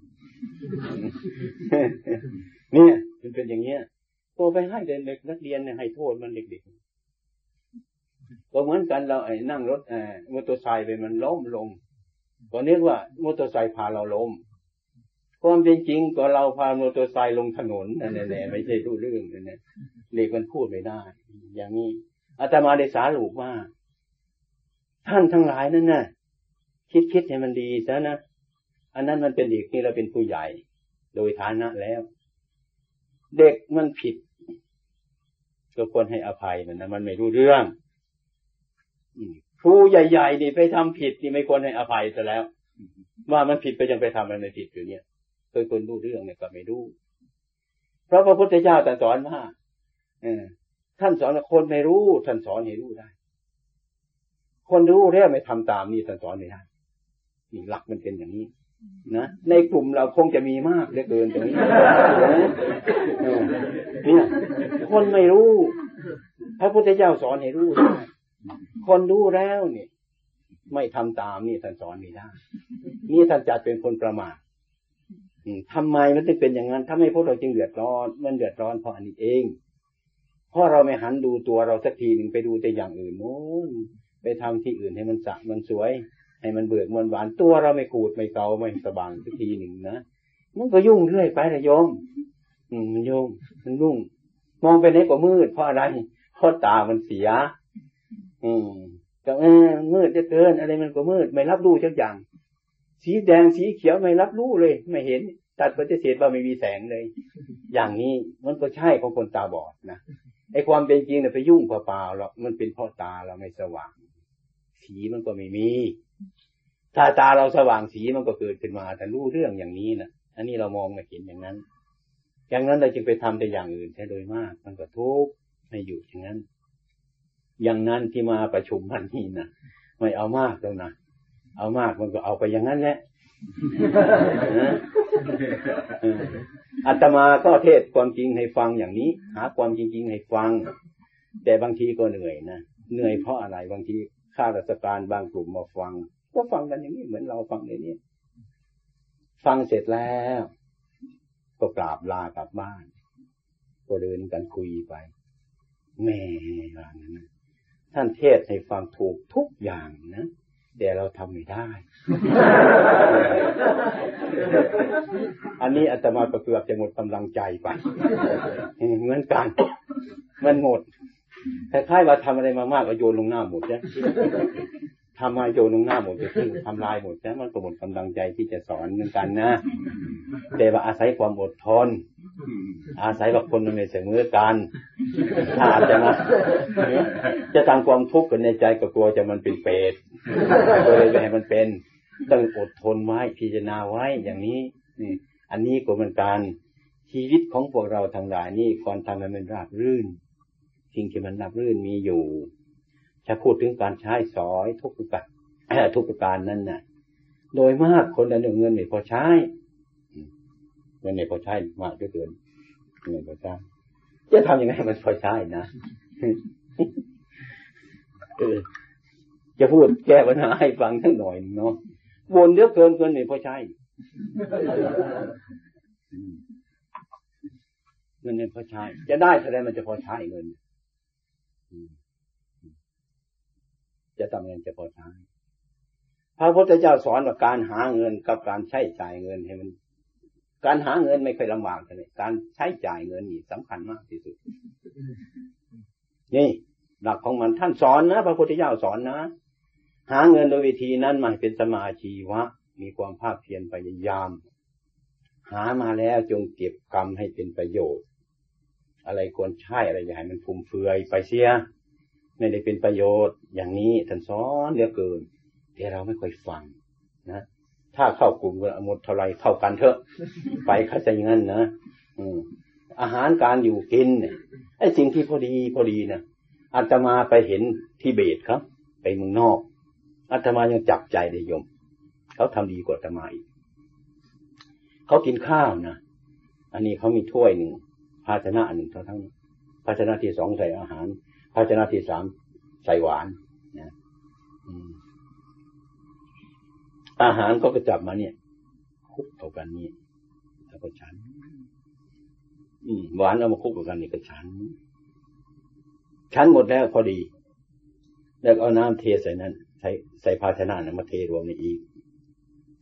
เนี่ยมันเป็นอย่างเงี้ยก็ไปให้เด็กนักเรียนเนี่ยให้โทษมันเด็กๆก็เหมือนกันเรานั่งรถมอเตอร์ไซค์ไปมันล้มลงก็นึกว่ามอเตอร์ไซค์พาเราล้มความเป็นจริงก็เราพามอเตอร์ไซค์ลงถนนนั่นแหละไม่ใช่รู้เรื่องนั่นแหละเด็กมันพูดไม่ได้อย่างนี้อาตมาได้สารุปว่าท่านทั้งหลายนั่นน่ะคิดให้มันดีซะนะอันนั้นมันเป็นเด็กนี่เราเป็นผู้ใหญ่โดยฐานะแล้วเด็กมันผิดก็ควรให้อภัยมันนะมันไม่รู้เรื่องครูใหญ่ๆนี่ไปทำผิดนี่ไม่ควรให้อภัยซะแล้วว่ามันผิดไปยังไปทำมันไม่ผิดอยู่เนี่ยเคยคนรู้เรื่องเนี่ยก็ไม่รู้เพราะพระพุทธเจ้าตรัสสอนว่าท่านสอนคนไม่รู้ท่านสอนให้รู้ได้คนรู้แล้วไม่ทำตามนี่ท่านสอนไม่ได้นี่หลักมันเป็นอย่างนี้นะในกลุ่มเราคงจะมีมากเหลือเกินตรงนี้เนี่ยคนไม่รู้พระพุทธเจ้าสอนให้รู้ได้คนรู้แล้วนี่ไม่ทำตามนี่ท่านสอนไม่ได้นี่ท่านจัดเป็นคนประมาททำไมมันถึงเป็นอย่างนั้นทำไมพวกเราจึงเดือดร้อนมันเดือดร้อนเพราะอันนี้เองเพราะเราไม่หันดูตัวเราสักทีหนึ่งไปดูแต่อย่างอื่นโน้นไปทำที่อื่นให้มันสะมันสวยให้มันเบิกมันหวานตัวเราไม่กูดไม่เกาไม่สบายสักทีหนึ่งนะมันก็ยุ่งเรื่อยไปนะโยมมันยุ่งมันยุ่งมองไปไหนก็มืดเพราะอะไรเพราะตามันเสียก็มืดจะเกินอะไรมันก็มืดไม่รับรู้สักอย่างสีแดงสีเขียวไม่รับรู้เลยไม่เห็นตัดปฏิเสธว่าไม่มีแสงเลยอย่างนี้มันก็ใช่ของคนตาบอดนะไอ้ความเป็นจริงเนี่ยไปยุ่งเปล่าๆหรอกมันเป็นเพราะตาเราไม่สว่างสีมันก็ไม่มีถ้าตาเราสว่างสีมันก็เกิดขึ้นมาแต่รู้เรื่องอย่างนี้นะอันนี้เรามองไม่เห็นอย่างนั้นเราจึงไปทำแต่อย่างอื่นใช่โดยมากมันก็ทุกข์ไม่อยู่อย่างนั้นที่มาประชุมมันนี่นะไม่เอามากแล้วนะเอามากมันก็เอาไปอย่างนั้นแหละอาตมาก็เทศความจริงให้ฟังอย่างนี้หาความจริงให้ฟังแต่บางทีก็เหนื่อยนะเหนื่อยเพราะอะไรบางทีข้าราชการบางกลุ่มมาฟังก็ฟังกันอย่างนี้เหมือนเราฟังในนี้ฟังเสร็จแล้วก็กราบลากลับบ้านก็เดินกันคุยไปแม่ว่างั้นนะท่านเทศให้ฟังถูกทุกอย่างนะแต่เราทำไม่ได้ อันนี้อาตมาก็เกือบจะหมดกำลังใจไปเหมือนกันมันหมดคล้ายๆว่าทำอะไรมามากก็โยนลงหน้าหมดนะทำมาโยนลงหน้าหมดจะทำลายหมดนะมันก็หมดกำลังใจที่จะสอนเหมือนกันนะแต่ว่าอาศัยความอดทนอาศัยว่าคนมันไม่เสมอกันถ้าอาจจะทำความทุกข์กันในใจก็กลัวจะมันเป็นเปรตก็เลยให้มันเป็นต้องอดทนไว้พิจารณาไว้อย่างนี้นี่อันนี้ก็เป็นการชีวิตของพวกเราทั้งหลายนี่ควรทำให้มันราบรื่นสิ่งที่มันราบรื่นมีอยู่ถ้าพูดถึงการใช้สอยทุกประการนั้นน่ะโดยมากคนละเงินไม่พอใช้เงินไม่พอใช้มากเหลือเกินเงินพอใช้จะทำยังไงมันพอใช้นะจะพูดแก้ปัญหาให้ฟังทั้งหน่อยเนาะวนเยอะเกินไม่พอใช้เงินไม่พอใช้จะได้แสดงมันจะพอใช้เงินจะทำเงินจะพอใช้พระพุทธเจ้าสอนว่าการหาเงินกับการใช้จ่ายเงินให้มันการหาเงินไม่เคยลำบากเลยการใช้จ่ายเงินนี่สำคัญมากที่สุดนี่หลักของมันท่านสอนนะพระพุทธเจ้าสอนนะหาเงินโดยวิธีนั้นมาเป็นสมาชีวะมีความภาคเพียรพยายามหามาแล้วจงเก็บกรรมให้เป็นประโยชน์อะไรควรใช้อะไรอย่าให้มันฟุ่มเฟือยไปเสียไม่ได้เป็นประโยชน์อย่างนี้ท่านสอนเหลือเกินแต่เราไม่ค่อยฟังนะถ้าเข้ากลุ่มกันหมดเท่าไรเข้ากันเถอะไปเข้าใจงั้นนะอาหารการอยู่กินเนี่ยไอ้สิ่งที่พอดีนะอาตมาไปเห็นทิเบตครับไปเมืองนอกอาตมายังจับใจได้โยมเขาทำดีกว่าอาตมาอีกเขากินข้าวนะอันนี้เขามีถ้วยหนึ่งภาชนะหนึ่งทั้งภาชนะที่สองใส่อาหารภาชนะที่สามใส่หวานนะอาหารก็จับมาเนี่ยคุกเท่ากันนี่แล้วก็ฉันหวานเอามาคุกเท่ากันนี่ก็ฉันหมดแล้วพอดีแล้วเอาน้ำเทใส่นั้นใส่ภาชนะนั้นมาเทรวมในอีก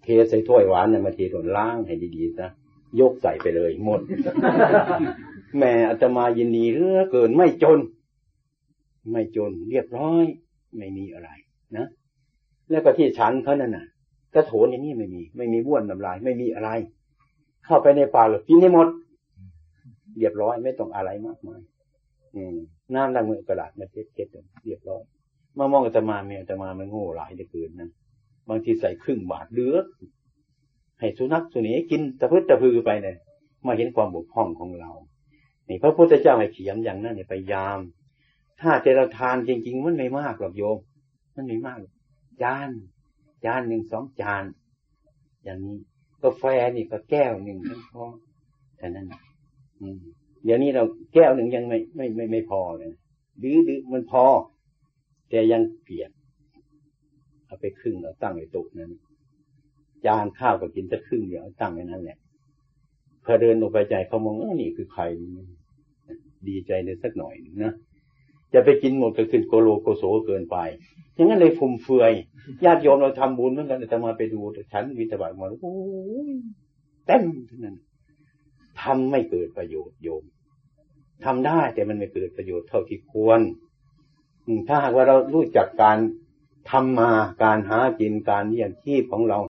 เทใส่ถ้วยหวานเนี่ยมาเทส่วนล้างให้ดีๆซะยกใส่ไปเลยหมด แม่อาตมายินดีเหลือเกินไม่จนเรียบร้อยไม่มีอะไรนะแล้วก็ที่ฉันเขานั่นน่ะกระโถนอย่างนี้ไม่มีบ้วนน้ำลายไม่มีอะไรเข้าไปในปากกินให้หมดเรียบร้อยไม่ต้องอะไรมากมายน้ำล้างมือกระดาษมาเช็ดเรียบร้อยมามองอาตมาเมียอาตมามันโง่หลายเหลือเกินนั้นบางทีใส่ครึ่งบาทเหลือให้สุนัขสุนัขกินตะพื้นตะพือไปเนี่ยมาเห็นความบกพร่องของเรานี่พระพุทธเจ้าให้เขียนอย่างนั้นเนี่ยพยายามถ้าแต่เราทานจริงๆมันไม่มากหรอกโยมมันไม่มากจานหนึ่ง2 จานอย่างนี้กาแฟนี่ก็แก้วหนึ่งพอแค่นั้นเดี๋ยวนี้เราแก้วหนึ่งยังไม่พอเลยดื้อมันพอแต่ยังเปียกเอาไปครึ่งเอาตั้งไว้โต๊ะนั้นจานข้าวก็กินสักครึ่งเดียวตั้งไว้นั่นแหละพอเดินออกไปใจเขามองนี่คือใครดีใจเลยสักหน่อยนึงนะจะไปกินหมดก็ขึ้นโกโลโกโสเกินไปอย่างนั้นเลยฟุ่มเฟือยญาติโยมเราทำบุญเหมือนกันแต่มาไปดูฉันวิตาบาทมาโอ้ยเต็มทั้งนั้นทำไม่เกิดประโยชน์โยมทำได้แต่มันไม่เกิดประโยชน์เท่าที่ควรถ้าหากว่าเรารู้จักการทำมาการหากินการเลี้ยงชีพของเรา